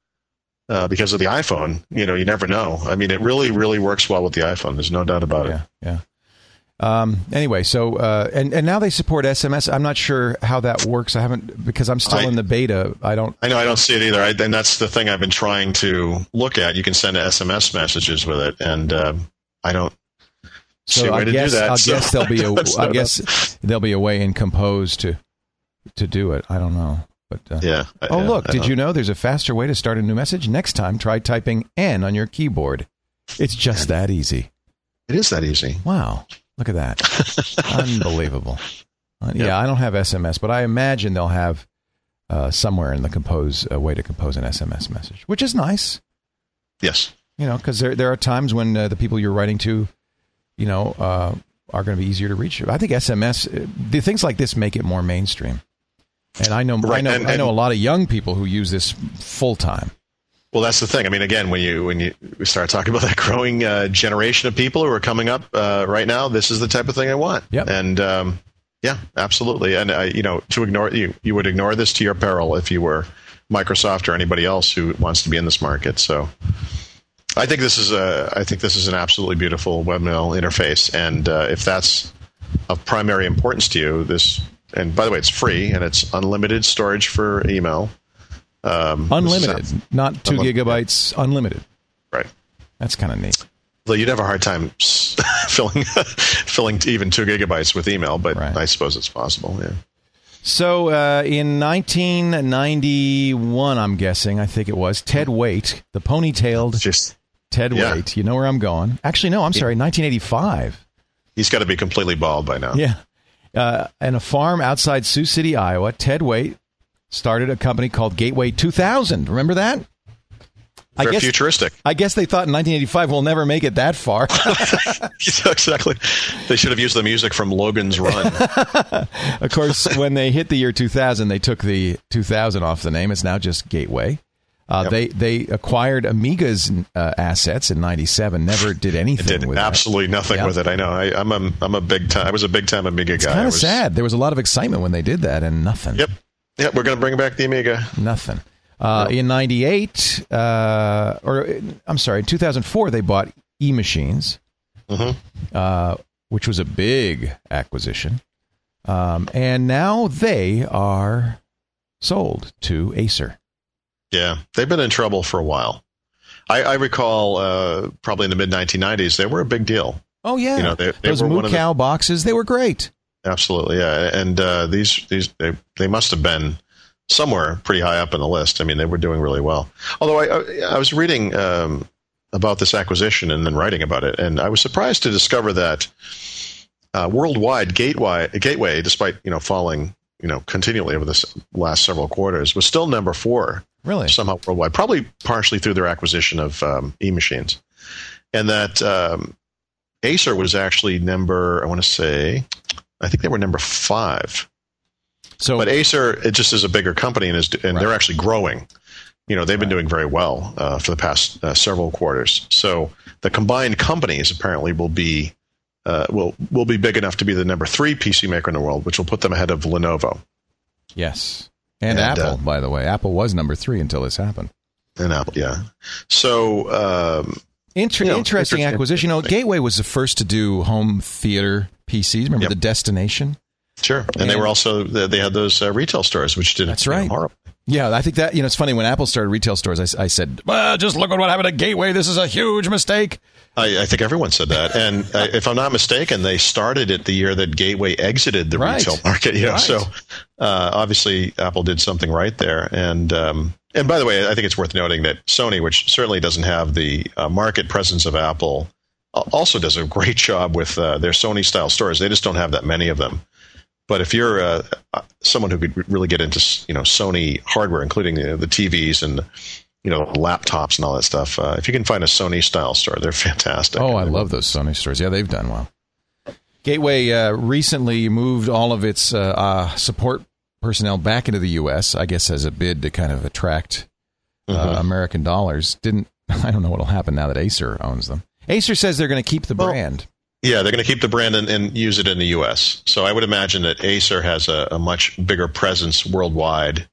uh, because of the iPhone. You know, you never know. I mean, it really, really works well with the iPhone. There's no doubt about yeah, it. Yeah. Um, anyway, so uh, and and now they support S M S. I'm not sure how that works. I haven't because I'm still I, in the beta. I don't. I know I don't see it either. I, and that's the thing I've been trying to look at. You can send S M S messages with it, and uh, I don't so see a way I to guess, do that. I so. guess there'll be a. I guess there'll be a way in Compose to to do it. I don't know, but uh, yeah. Oh yeah, look! I Did don't. you know there's a faster way to start a new message? Next time, try typing N on your keyboard. It's just that easy. It is that easy. Wow. Look at that. Unbelievable. Uh, yeah. yeah, I don't have S M S, but I imagine they'll have uh, somewhere in the compose a way to compose an S M S message, which is nice. Yes. You know, because there there are times when uh, the people you're writing to, you know, uh, are going to be easier to reach. I think S M S, uh, the things like this make it more mainstream. And I know, right. I know, and, I know and, a lot of young people who use this full time. Well, that's the thing. I mean, again, when you when you start talking about that growing uh, generation of people who are coming up uh, right now, this is the type of thing I want. Yep. And um, yeah, absolutely. And uh, you know, to ignore you, you would ignore this to your peril if you were Microsoft or anybody else who wants to be in this market. So, I think this is a I think this is an absolutely beautiful webmail interface. And uh, if that's of primary importance to you, this and by the way, it's free and it's unlimited storage for email. Um, Unlimited, sounds, not two unlimited. gigabytes. Unlimited. Right. That's kind of neat. Well, you'd have a hard time filling filling even two gigabytes with email, but Right. I suppose it's possible. Yeah. So uh, in nineteen ninety-one, I'm guessing, I think it was, Ted Waite, the ponytailed Just Ted yeah. Waite. You know where I'm going. Actually, no, I'm sorry, nineteen eighty-five. He's got to be completely bald by now. Yeah. Uh, in a farm outside Sioux City, Iowa, Ted Waite started a company called Gateway two thousand. Remember that? I Very guess, futuristic. I guess they thought in nineteen eighty-five we'll never make it that far. Exactly. They should have used the music from Logan's Run. Of course, when they hit the year two thousand, they took the two thousand off the name. It's now just Gateway. Uh, Yep. They they acquired Amiga's uh, assets in ninety-seven. Never did anything Did with absolutely that. nothing Yeah. with it. I know. I, I'm a I'm a big time. I was a big time Amiga It's guy. kind I of was, sad. There was a lot of excitement when they did that, and nothing. Yep. Yep. We're going to bring back the Amiga. Nothing. Uh, in ninety-eight, uh, or I'm sorry, in two thousand four, they bought E-Machines, Mm-hmm. uh, which was a big acquisition. Um, and now they are sold to Acer. Yeah, they've been in trouble for a while. I, I recall uh, probably in the mid nineteen nineties, they were a big deal. Oh, yeah. You know, they- they Those were Moo one of the- Cow boxes, they were great. Absolutely, yeah. And uh, these these they, they must have been somewhere pretty high up in the list. I mean, they were doing really well. Although I I, I was reading um, about this acquisition and then writing about it, and I was surprised to discover that uh, worldwide Gateway Gateway, despite you know falling you know continually over the last several quarters, was still number four. Really? Somehow worldwide, probably partially through their acquisition of um, E-Machines, and that um, Acer was actually number. I want to say, I think they were number five. So, But Acer, it just is a bigger company, and is and Right. they're actually growing. You know, they've been doing very well uh, for the past uh, several quarters. So the combined companies apparently will be uh, will will be big enough to be the number three P C maker in the world, which will put them ahead of Lenovo yes. And, And, Apple, uh, by the way. Apple was number three until this happened. and Apple. Yeah. So um, Inter- You know, interesting interesting- acquisition. You know, Gateway was the first to do home theater P Cs. Remember Yep. the Destination? sure, and, And- they were also they they had those uh, retail stores, which did That's you know, right. horrible. Yeah, I think that, you know, it's funny. When Apple started retail stores, I, s- I said, well, just look at what happened at Gateway. This is a huge mistake. I, I think everyone said that, and uh, if I'm not mistaken, they started it the year that Gateway exited the Right. retail market. You know, Right. so uh, obviously Apple did something right there. And um, and by the way, I think it's worth noting that Sony, which certainly doesn't have the uh, market presence of Apple, al- also does a great job with uh, their Sony style stores. They just don't have that many of them. But if you're uh, someone who could really get into you know Sony hardware, including the, the T Vs and you know laptops and all that stuff, uh, if you can find a Sony style store, they're fantastic. Oh, I love those Sony stores. Yeah, they've done well. Gateway uh, recently moved all of its uh, uh, support personnel back into the U S, I guess as a bid to kind of attract uh, Mhm. American dollars. Didn't I don't know what will happen now that Acer owns them. Acer says they're going to keep the Well, brand. Yeah, they're going to keep the brand and, and use it in the U S. So I would imagine that Acer has a, a much bigger presence worldwide,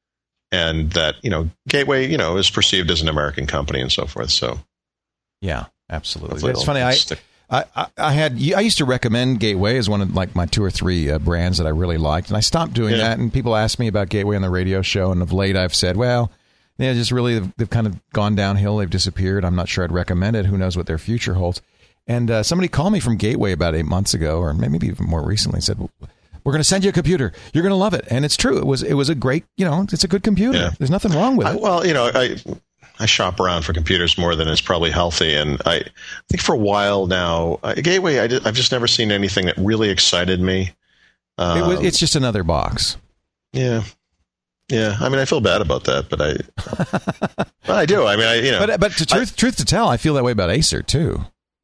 and that you know Gateway, you know, is perceived as an American company and so forth. So Yeah, absolutely. hopefully It's it'll funny. I, stick. I, I, I had I used to recommend Gateway as one of like my two or three uh, brands that I really liked, and I stopped doing Yeah. that. And people ask me about Gateway on the radio show, and of late I've said, well, yeah, just really they've, they've kind of gone downhill. They've disappeared. I'm not sure I'd recommend it. Who knows what their future holds? And uh, somebody called me from Gateway about eight months ago, or maybe even more recently, and said, "We're going to send you a computer. You're going to love it." And it's true. It was it was a great, you know, it's a good computer. Yeah. There's nothing wrong with I, it. well, you know, I I shop around for computers more than is probably healthy, and I think for a while now, uh, Gateway, I did, I've just never seen anything that really excited me. Um, It was, it's just another box. yeah, yeah. I mean, I feel bad about that, but I, well, I do. I mean, I you know, But but to truth truth to tell, I feel that way about Acer too.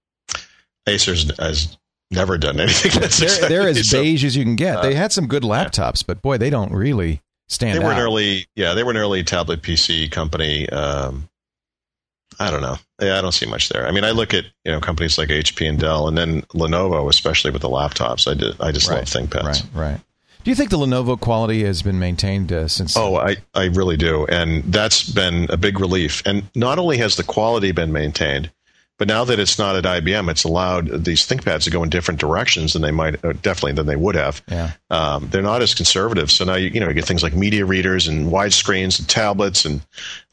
Acer's has never done anything. That's They're, exciting they're me, as so- beige as you can get. uh, they had some good laptops, but boy, they don't really stand They were out. an early, yeah, they were an early tablet P C company. Um, I don't know. Yeah, I don't see much there. I mean, I look at you know companies like H P and Dell, and then Lenovo, especially with the laptops. I did. I just right. love ThinkPads. Right, right. Do you think the Lenovo quality has been maintained uh, since? Oh, I, I really do. And that's been a big relief. And not only has the quality been maintained, but now that it's not at I B M, it's allowed these ThinkPads to go in different directions than they might, uh, definitely than they would have. Yeah. Um, they're not as conservative. So now, you, you know, you get things like media readers and wide screens and tablets. And,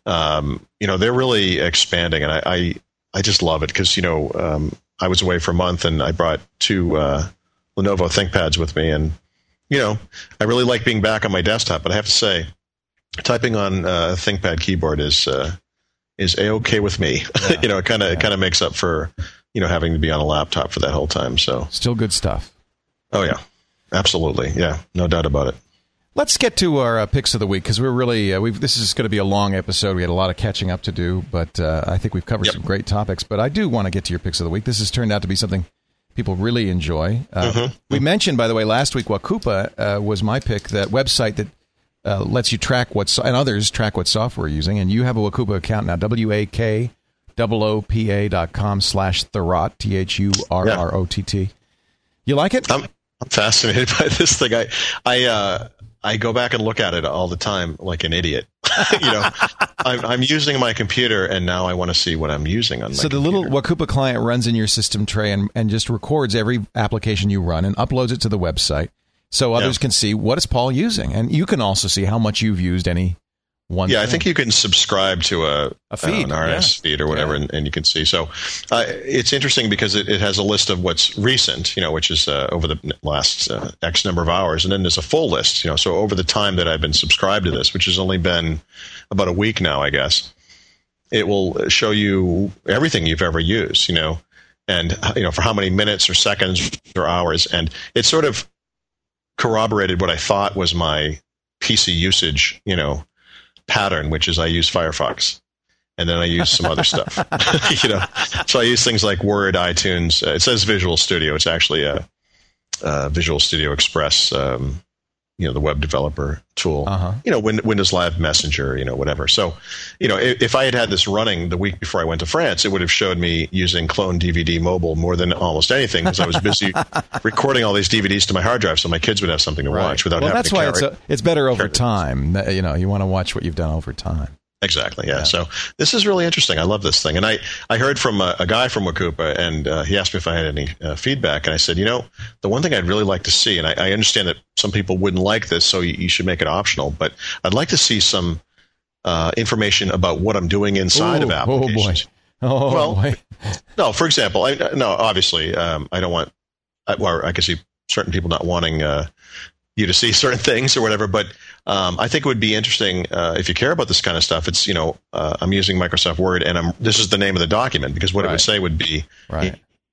um, you know, they're really expanding. And I, I, I just love it because, you know, um, I was away for a month and I brought two uh, Lenovo ThinkPads with me. And, you know, I really like being back on my desktop, but I have to say, typing on a ThinkPad keyboard is uh, is a-okay with me. Yeah. you know, it kind of yeah. it kind of makes up for you know having to be on a laptop for that whole time. So still good stuff. Oh yeah, absolutely, yeah, no doubt about it. Let's get to our uh, picks of the week because we're really uh, we've this is going to be a long episode. We had a lot of catching up to do, but uh, I think we've covered yep. some great topics. But I do want to get to your picks of the week. This has turned out to be something people really enjoy. Uh, mm-hmm. We mentioned, by the way, last week, Wakupa uh, was my pick, that website that uh, lets you track what, so- and others track what software you're using. And you have a Wakupa account now, W A K O O P A dot com slash Thurrott, T H U R R O T T. You like it? I'm, I'm fascinated by this thing. I, I, uh, I go back and look at it all the time like an idiot. you know, I'm, I'm using my computer, and now I want to see what I'm using on my So the computer. little Wakupa client runs in your system tray and, and just records every application you run and uploads it to the website so others yeah. can see what is Paul using. And you can also see how much you've used any one Yeah, thing. I think you can subscribe to a, a feed, uh, an R S yeah. feed or whatever, yeah. and, and you can see. So uh, it's interesting because it, it has a list of what's recent, you know, which is uh, over the last uh, X number of hours, and then there's a full list, you know. So over the time that I've been subscribed to this, which has only been about a week now, I guess, it will show you everything you've ever used, you know, and you know for how many minutes or seconds or hours, and it sort of corroborated what I thought was my P C usage, you know, pattern, which is I use Firefox, and then I use some other stuff. you know, so I use things like Word, iTunes. Uh, it says Visual Studio. It's actually a, a Visual Studio Express. Um, you know, the web developer tool. Uh-huh. You know, Win- Windows Live Messenger. You know, whatever. So, you know, if, if I had had this running the week before I went to France, it would have showed me using Clone D V D Mobile more than almost anything because I was busy recording all these D V Ds to my hard drive, so my kids would have something to right. watch without well, having that's to why carry. it's a, it's better over carry time. You know, you want to watch what you've done over time. Exactly. Yeah. Yeah. So this is really interesting. I love this thing. And I, I heard from a, a guy from Wakupa, and uh, he asked me if I had any uh, feedback. And I said, you know, the one thing I'd really like to see, and I, I understand that some people wouldn't like this, so you, you should make it optional, but I'd like to see some uh, information about what I'm doing inside Ooh, of applications. Oh, boy. Oh, well, boy. no, for example, I, no, obviously, um, I don't want, I, well, I can see certain people not wanting uh, you to see certain things or whatever, but um, I think it would be interesting uh, if you care about this kind of stuff. It's, you know, uh, I'm using Microsoft Word, and I'm, this is the name of the document, because what right. it would say would be right.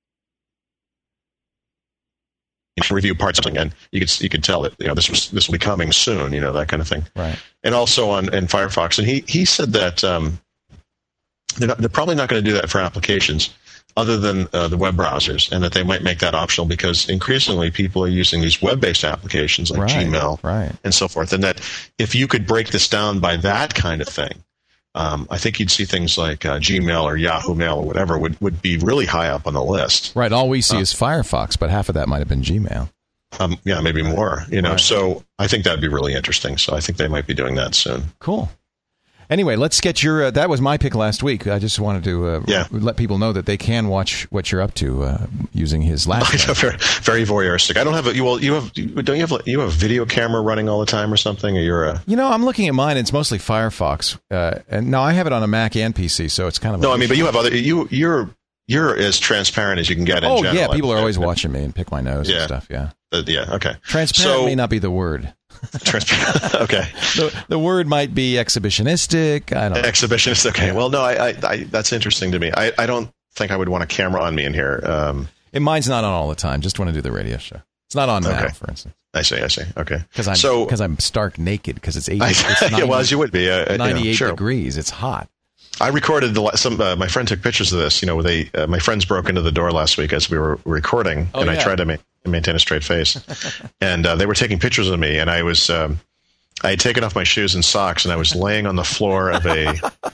you know, review parts of something, and you could you could tell that, you know, this was this will be coming soon, you know, that kind of thing. Right. And also on in Firefox, and he he said that um, they're not, they're probably not going to do that for applications other than uh, the web browsers, and that they might make that optional because increasingly people are using these web-based applications like right, Gmail right. and so forth. And that if you could break this down by that kind of thing, um, I think you'd see things like uh, Gmail or Yahoo Mail or whatever would, would be really high up on the list. Right. All we see uh, is Firefox, but half of that might have been Gmail. Um, yeah, maybe more. You know, right. So I think that'd be really interesting. So I think they might be doing that soon. Cool. Anyway, let's get your. Uh, that was my pick last week. I just wanted to uh, yeah. let people know that they can watch what you're up to uh, using his last. very, very voyeuristic. I don't have a. You well, you have. Don't you have? You have a video camera running all the time or something? Or you're a. You know, I'm looking at mine. It's mostly Firefox, uh, and no, I have it on a Mac and P C, so it's kind of. No, I mean, but you have other. You you're you're as transparent as you can get. In oh general, yeah, people I are mean, always watching me and pick my nose yeah. and stuff. Yeah. Uh, yeah. Okay. Transparent so, may not be the word. Transparent. Okay. The, the word might be exhibitionistic. I don't know. Exhibitionist. Okay. Well, no, I, I, I that's interesting to me. I, I don't think I would want a camera on me in here. Um, and mine's not on all the time. Just when I do the radio show. It's not on now, okay. for instance. I see. I see. Okay. Because I'm so, because I'm stark naked because it's eighty. I, it's ninety, yeah, well, as you would be. Uh, ninety-eight you know, sure. degrees. It's hot. I recorded the some. Uh, my friend took pictures of this. You know, they uh, my friends broke into the door last week as we were recording, oh, and yeah. I tried to ma- maintain a straight face. And uh, they were taking pictures of me, and I was um, I had taken off my shoes and socks, and I was laying on the floor of a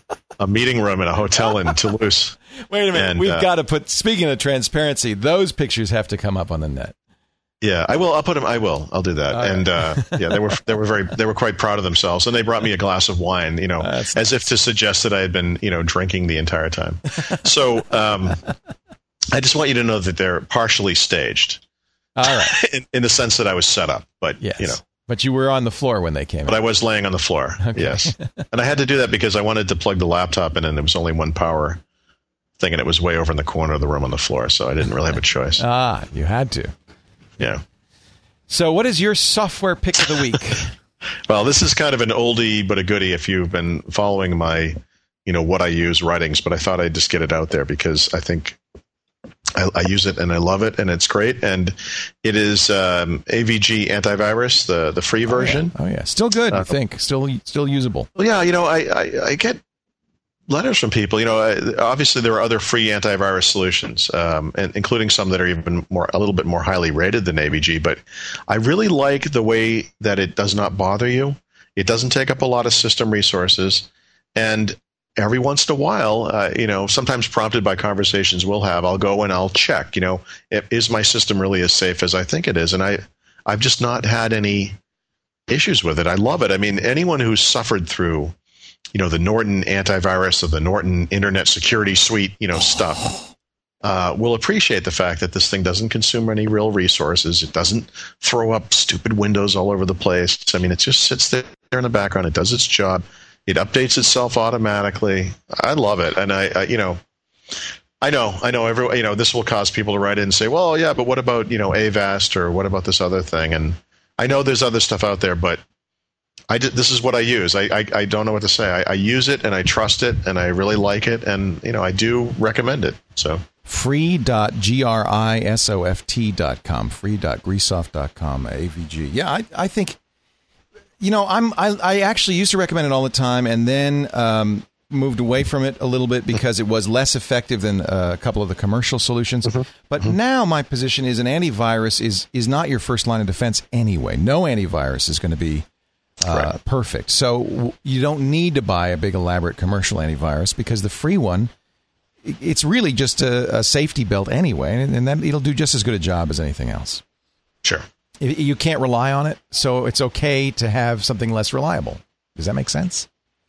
a meeting room in a hotel in Toulouse. Wait a minute. And, We've uh, got to put, speaking of transparency, those pictures have to come up on the net. Yeah, I will. I'll put them. I will. I'll do that. All and right. uh, yeah, they were they were very they were quite proud of themselves, and they brought me a glass of wine, you know, That's as if to suggest that I had been, you know, drinking the entire time. So um, I just want you to know that they're partially staged. All right. in, in the sense that I was set up, but Yes. you know, But you were on the floor when they came but in. I was laying on the floor. Okay. Yes, and I had to do that because I wanted to plug the laptop in, and there was only one power thing, and it was way over in the corner of the room on the floor, so I didn't really have a choice. Ah, you had to. Yeah. So what is your software pick of the week? Well, this is kind of an oldie but a goodie if you've been following my, you know, what I use writings, but I thought I'd just get it out there because I think I, I use it and I love it and it's great. And it is um, A V G Antivirus, the, the free version. Oh, yeah. Oh, yeah. Still good, Uh, I think. Still still usable. Well, yeah, you know, I, I, I get letters from people. You know, I, obviously there are other free antivirus solutions, um, and including some that are even more, a little bit more highly rated than A V G. But I really like the way that it does not bother you. It doesn't take up a lot of system resources, and every once in a while, uh, you know, sometimes prompted by conversations we'll have, I'll go and I'll check. You know, is my system really as safe as I think it is? And I, I've just not had any issues with it. I love it. I mean, anyone who's suffered through, you know, the Norton antivirus or the Norton Internet Security Suite, you know, stuff, uh, will appreciate the fact that this thing doesn't consume any real resources. It doesn't throw up stupid windows all over the place. I mean, it just sits there in the background. It does its job. It updates itself automatically. I love it. And I, I you know, I know, I know every, you know, this will cause people to write in and say, well, yeah, but what about, you know, Avast or what about this other thing? And I know there's other stuff out there, but I did, this is what I use. I, I, I don't know what to say. I, I use it and I trust it and I really like it. And, you know, I do recommend it. So free dot grisoft dot com, free dot grisoft dot com, A V G. Yeah, I, I think, you know, I'm, I, I actually used to recommend it all the time and then um, moved away from it a little bit because it was less effective than uh, a couple of the commercial solutions. Mm-hmm. But mm-hmm. now my position is an antivirus is, is not your first line of defense anyway. No antivirus is going to be Uh, right. perfect. So w- you don't need to buy a big elaborate commercial antivirus because the free one, it's really just a, a safety belt anyway, and, and that it'll do just as good a job as anything else. Sure. It, you can't rely on it, so it's okay to have something less reliable. Does that make sense?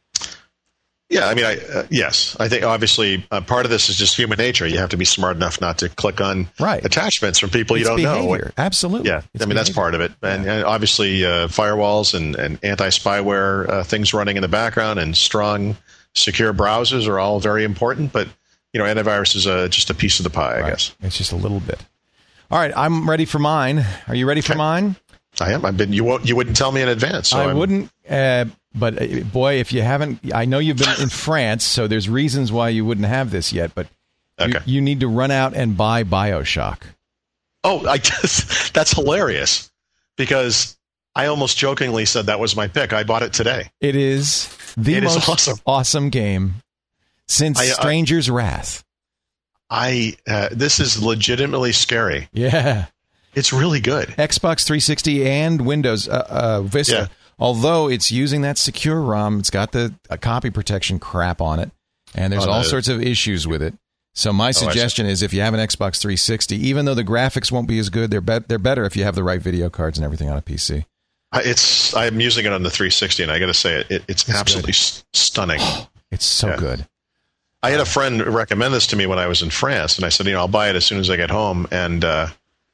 Yeah, I mean, I, uh, yes. I think obviously uh, part of this is just human nature. You have to be smart enough not to click on right. attachments from people it's you don't behavior. know. Absolutely. Yeah, it's I mean, behavior. that's part of it. And, yeah. and obviously uh, firewalls and, and anti-spyware uh, things running in the background and strong, secure browsers are all very important. But, you know, antivirus is uh, just a piece of the pie, I right. guess. It's just a little bit. All right, I'm ready for mine. Are you ready for okay. mine? I am. I've been. You won't. You wouldn't tell me in advance. So I I'm, wouldn't. Uh, but uh, boy, if you haven't, I know you've been in France, so there's reasons why you wouldn't have this yet. But okay. you, you need to run out and buy BioShock. Oh, I just, that's hilarious because I almost jokingly said that was my pick. I bought it today. It is the it most is awesome. awesome game since I, Stranger's I, Wrath. I uh, this is legitimately scary. Yeah. It's really good. Xbox three sixty and Windows uh, uh, Vista. Yeah. Although it's using that secure ROM, it's got the uh, copy protection crap on it, and there's oh, all is. sorts of issues with it. So my suggestion oh, is if you have an Xbox three sixty, even though the graphics won't be as good, they're be- they're better if you have the right video cards and everything on a P C. It's I'm using it on the three sixty, and I got to say it, it it's, it's absolutely s- stunning. It's so yeah. good. I had a friend recommend this to me when I was in France, and I said, you know, I'll buy it as soon as I get home. And uh,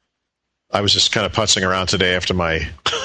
I was just kind of putzing around today after my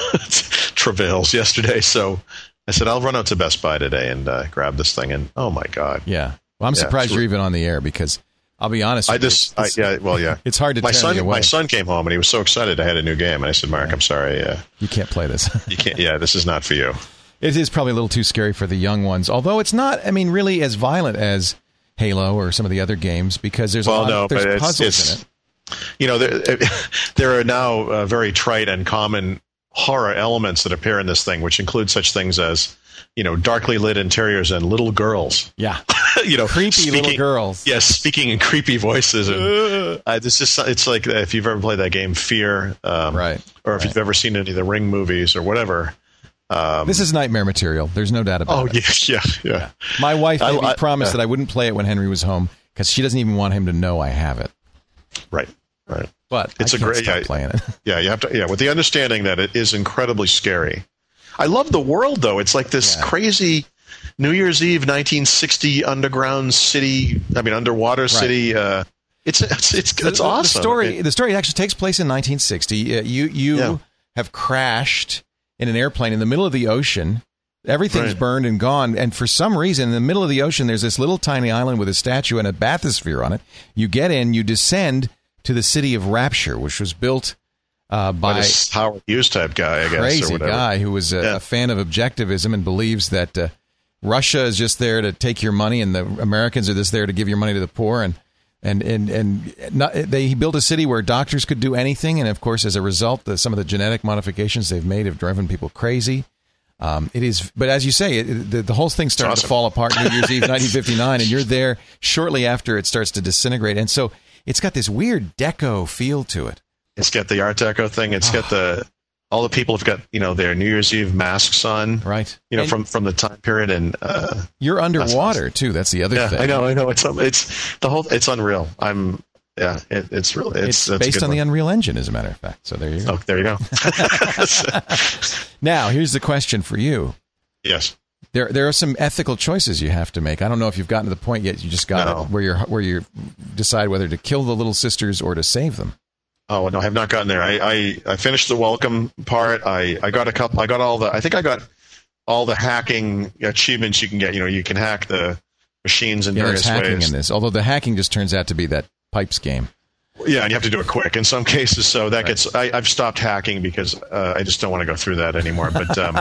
travails yesterday, so I said I'll run out to Best Buy today and uh, grab this thing. And oh my god, yeah. Well, I'm yeah, surprised you're really- even on the air because I'll be honest. I with you, just, it's, I, yeah, well, yeah. It's hard to my turn son. you away. My son came home and he was so excited I had a new game, and I said, Mark, yeah. I'm sorry, uh, you can't play this. you can't. Yeah, this is not for you. It is probably a little too scary for the young ones, although it's not. I mean, really as violent as Halo or some of the other games because there's well, a lot no, of, there's but it's, puzzles it's, in it. You know, there, there are now uh, very trite and common horror elements that appear in this thing, which include such things as, you know, darkly lit interiors and little girls. Yeah, you know, creepy speaking, little girls. Yes, yeah, speaking in creepy voices. And, uh, this is it's like if you've ever played that game Fear, um, right? Or if right. you've ever seen any of the Ring movies or whatever. Um, this is nightmare material. There's no doubt about oh, it. yeah, yeah, yeah. My wife made me I, I, promise yeah. that I wouldn't play it when Henry was home because she doesn't even want him to know I have it. Right, right. But it's I a can't great stop yeah, playing it. Yeah, you have to. Yeah, with the understanding that it is incredibly scary. I love the world, though. It's like this Yeah. crazy New Year's Eve nineteen sixty underground city. I mean, underwater city. Uh, it's it's it's, The- it's the, awesome. The story, It- the story actually takes place in nineteen sixty. Uh, you you Yeah. have crashed in an airplane in the middle of the ocean. Everything's Right. burned and gone, and for some reason, in the middle of the ocean, there's this little tiny island with a statue and a bathysphere on it. You get in, you descend to the city of Rapture, which was built uh, by by this Howard Hughes type guy, I guess, or crazy whatever. guy who was a, Yeah. a fan of objectivism and believes that uh, Russia is just there to take your money, and the Americans are just there to give your money to the poor. And and and and not, they he built a city where doctors could do anything, and of course, as a result, the, some of the genetic modifications they've made have driven people crazy. Um, it is, but as you say, it, the, the whole thing started awesome. to fall apart New Year's Eve, nineteen fifty-nine, and you're there shortly after it starts to disintegrate, and so it's got this weird deco feel to it. It's got the Art Deco thing. It's got the all the people have got you know their New Year's Eve masks on, Right. You know And from from the time period, and uh, you're underwater too. That's the other yeah, thing. I know, I know. It's it's the whole. It's unreal. I'm yeah. It, it's really It's, it's, that's a based good on the one. Unreal Engine, as a matter of fact. So there you go. Oh, there you go. Now, here's the question for you. Yes. There, there are some ethical choices you have to make. I don't know if you've gotten to the point yet. You just got No. it where you're where you decide whether to kill the little sisters or to save them. Oh no, I have not gotten there. I, I, I finished the welcome part. I, I got a couple. I got all the. I think I got all the hacking achievements you can get. You know, you can hack the machines in Yeah, there's various hacking ways. in this. Although the hacking just turns out to be that pipes game. Yeah, and you have to do it quick in some cases. So that gets. I, I've stopped hacking because uh, I just don't want to go through that anymore. But um,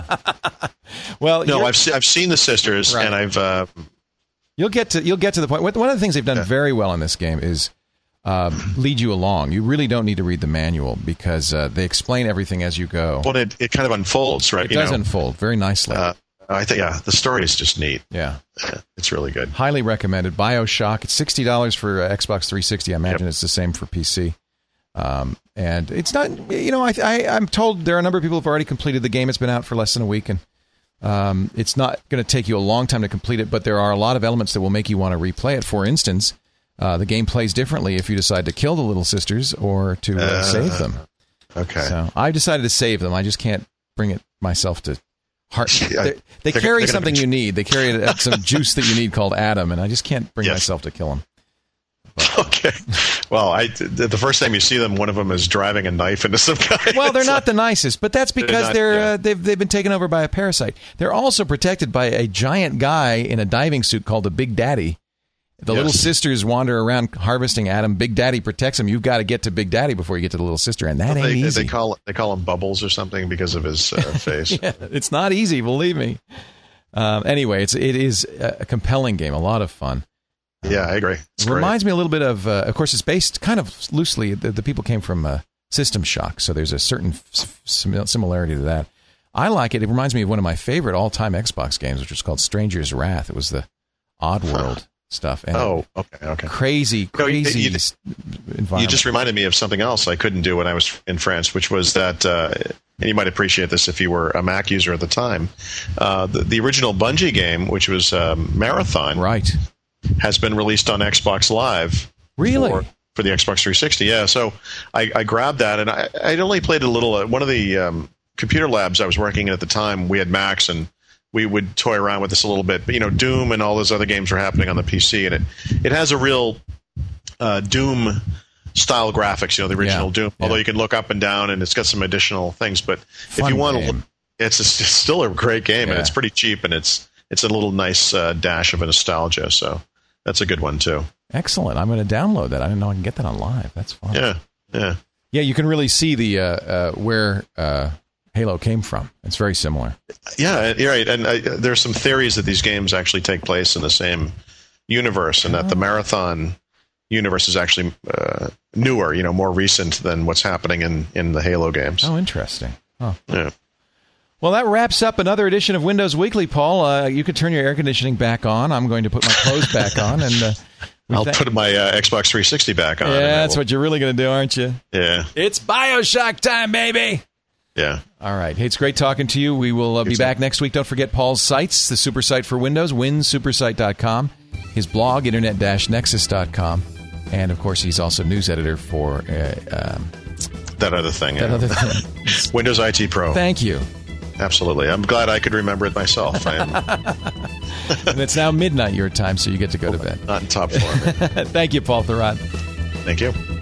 Well, no, you're- I've se- I've seen the sisters, Right. and I've. Uh, you'll get to you'll get to the point. One of the things they've done Yeah. very well in this game is um, lead you along. You really don't need to read the manual because uh, they explain everything as you go. well, it, it kind of unfolds, right? It you does know? unfold very nicely. Uh, I think yeah, the story is just neat. yeah. It's really good. Highly recommended. BioShock. It's sixty dollars for uh, Xbox three sixty. I imagine Yep. it's the same for P C. Um, and it's not, you know, I, I, I'm told there are a number of people who've already completed the game. It's been out for less than a week, and um, it's not going to take you a long time to complete it, but there are a lot of elements that will make you want to replay it. For instance, uh, the game plays differently if you decide to kill the little sisters or to uh, Uh, save them. Okay. So I decided to save them. I just can't bring it myself to heart. Yeah, They, they they're- carry they're gonna something be- you need. They carry uh, some juice that you need called Adam, and I just can't bring Yes. myself to kill them. Okay. Well, I the the first time you see them, one of them is driving a knife into some guy. Well, they're It's not like- the nicest, but that's because not- they're, yeah. uh, they've they've been taken over by a parasite. They're also protected by a giant guy in a diving suit called the Big Daddy. The Yes. little sisters wander around harvesting Adam. Big Daddy protects them. You've got to get to Big Daddy before you get to the little sister, and that ain't they, easy. they call they call him Bubbles or something because of his uh, face. Yeah, it's not easy, believe me. Um, anyway, it's it is a compelling game, a lot of fun. Yeah, I agree. It's It great. reminds me a little bit of, uh, of course, it's based kind of loosely. The, the people came from uh, System Shock, so there's a certain f- sim- similarity to that. I like it. It reminds me of one of my favorite all-time Xbox games, which was called Stranger's Wrath. It was the Oddworld stuff. And Oh, okay, okay. crazy, No, you- crazy you- s- environment. You just reminded me of something else I couldn't do when I was in France, which was that, uh, and you might appreciate this if you were a Mac user at the time. Uh, the, the original Bungie game, which was um, Marathon, right. has been released on Xbox Live. Really? For, for the Xbox three sixty, yeah. So I, I grabbed that, and I, I'd only played a little. Uh, one of the um, computer labs I was working in at the time, we had Macs, and we would toy around with this a little bit. But you know, Doom and all those other games were happening on the P C, and it it has a real uh, Doom style graphics. You know, the original Yeah, Doom. yeah. Although you can look up and down, and it's got some additional things. But if Fun you want to, game. look, it's, it's still a great game, Yeah. and it's pretty cheap, and it's it's a little nice uh, dash of a nostalgia. So that's a good one too. Excellent. I'm going to download that. I didn't know I can get that on live. That's fun. Yeah, yeah. Yeah, you can really see the uh, uh, where uh, Halo came from. It's very similar. Yeah, you're right. And uh, there's some theories that these games actually take place in the same universe, and that the Marathon universe is actually uh, newer, you know, more recent than what's happening in, in the Halo games. Oh, interesting. Oh. Yeah. Well, that wraps up another edition of Windows Weekly, Paul. Uh, you could turn your air conditioning back on. I'm going to put my clothes back on, and uh, we I'll thank- put my uh, Xbox three sixty back on. Yeah, and I that's will- what you're really going to do, aren't you? Yeah. It's BioShock time, baby. Yeah. All right. Hey, it's great talking to you. We will uh, be back next week. Don't forget Paul's sites, the super site for Windows, win supersite dot com, his blog, internet dash nexus dot com, and, of course, he's also news editor for uh, um, that other thing. That yeah. other thing. Windows I T Pro. Thank you. Absolutely. I'm glad I could remember it myself. I am. And it's now midnight your time, so you get to go to bed. Not in top form. Thank you, Paul Thurrott. Thank you.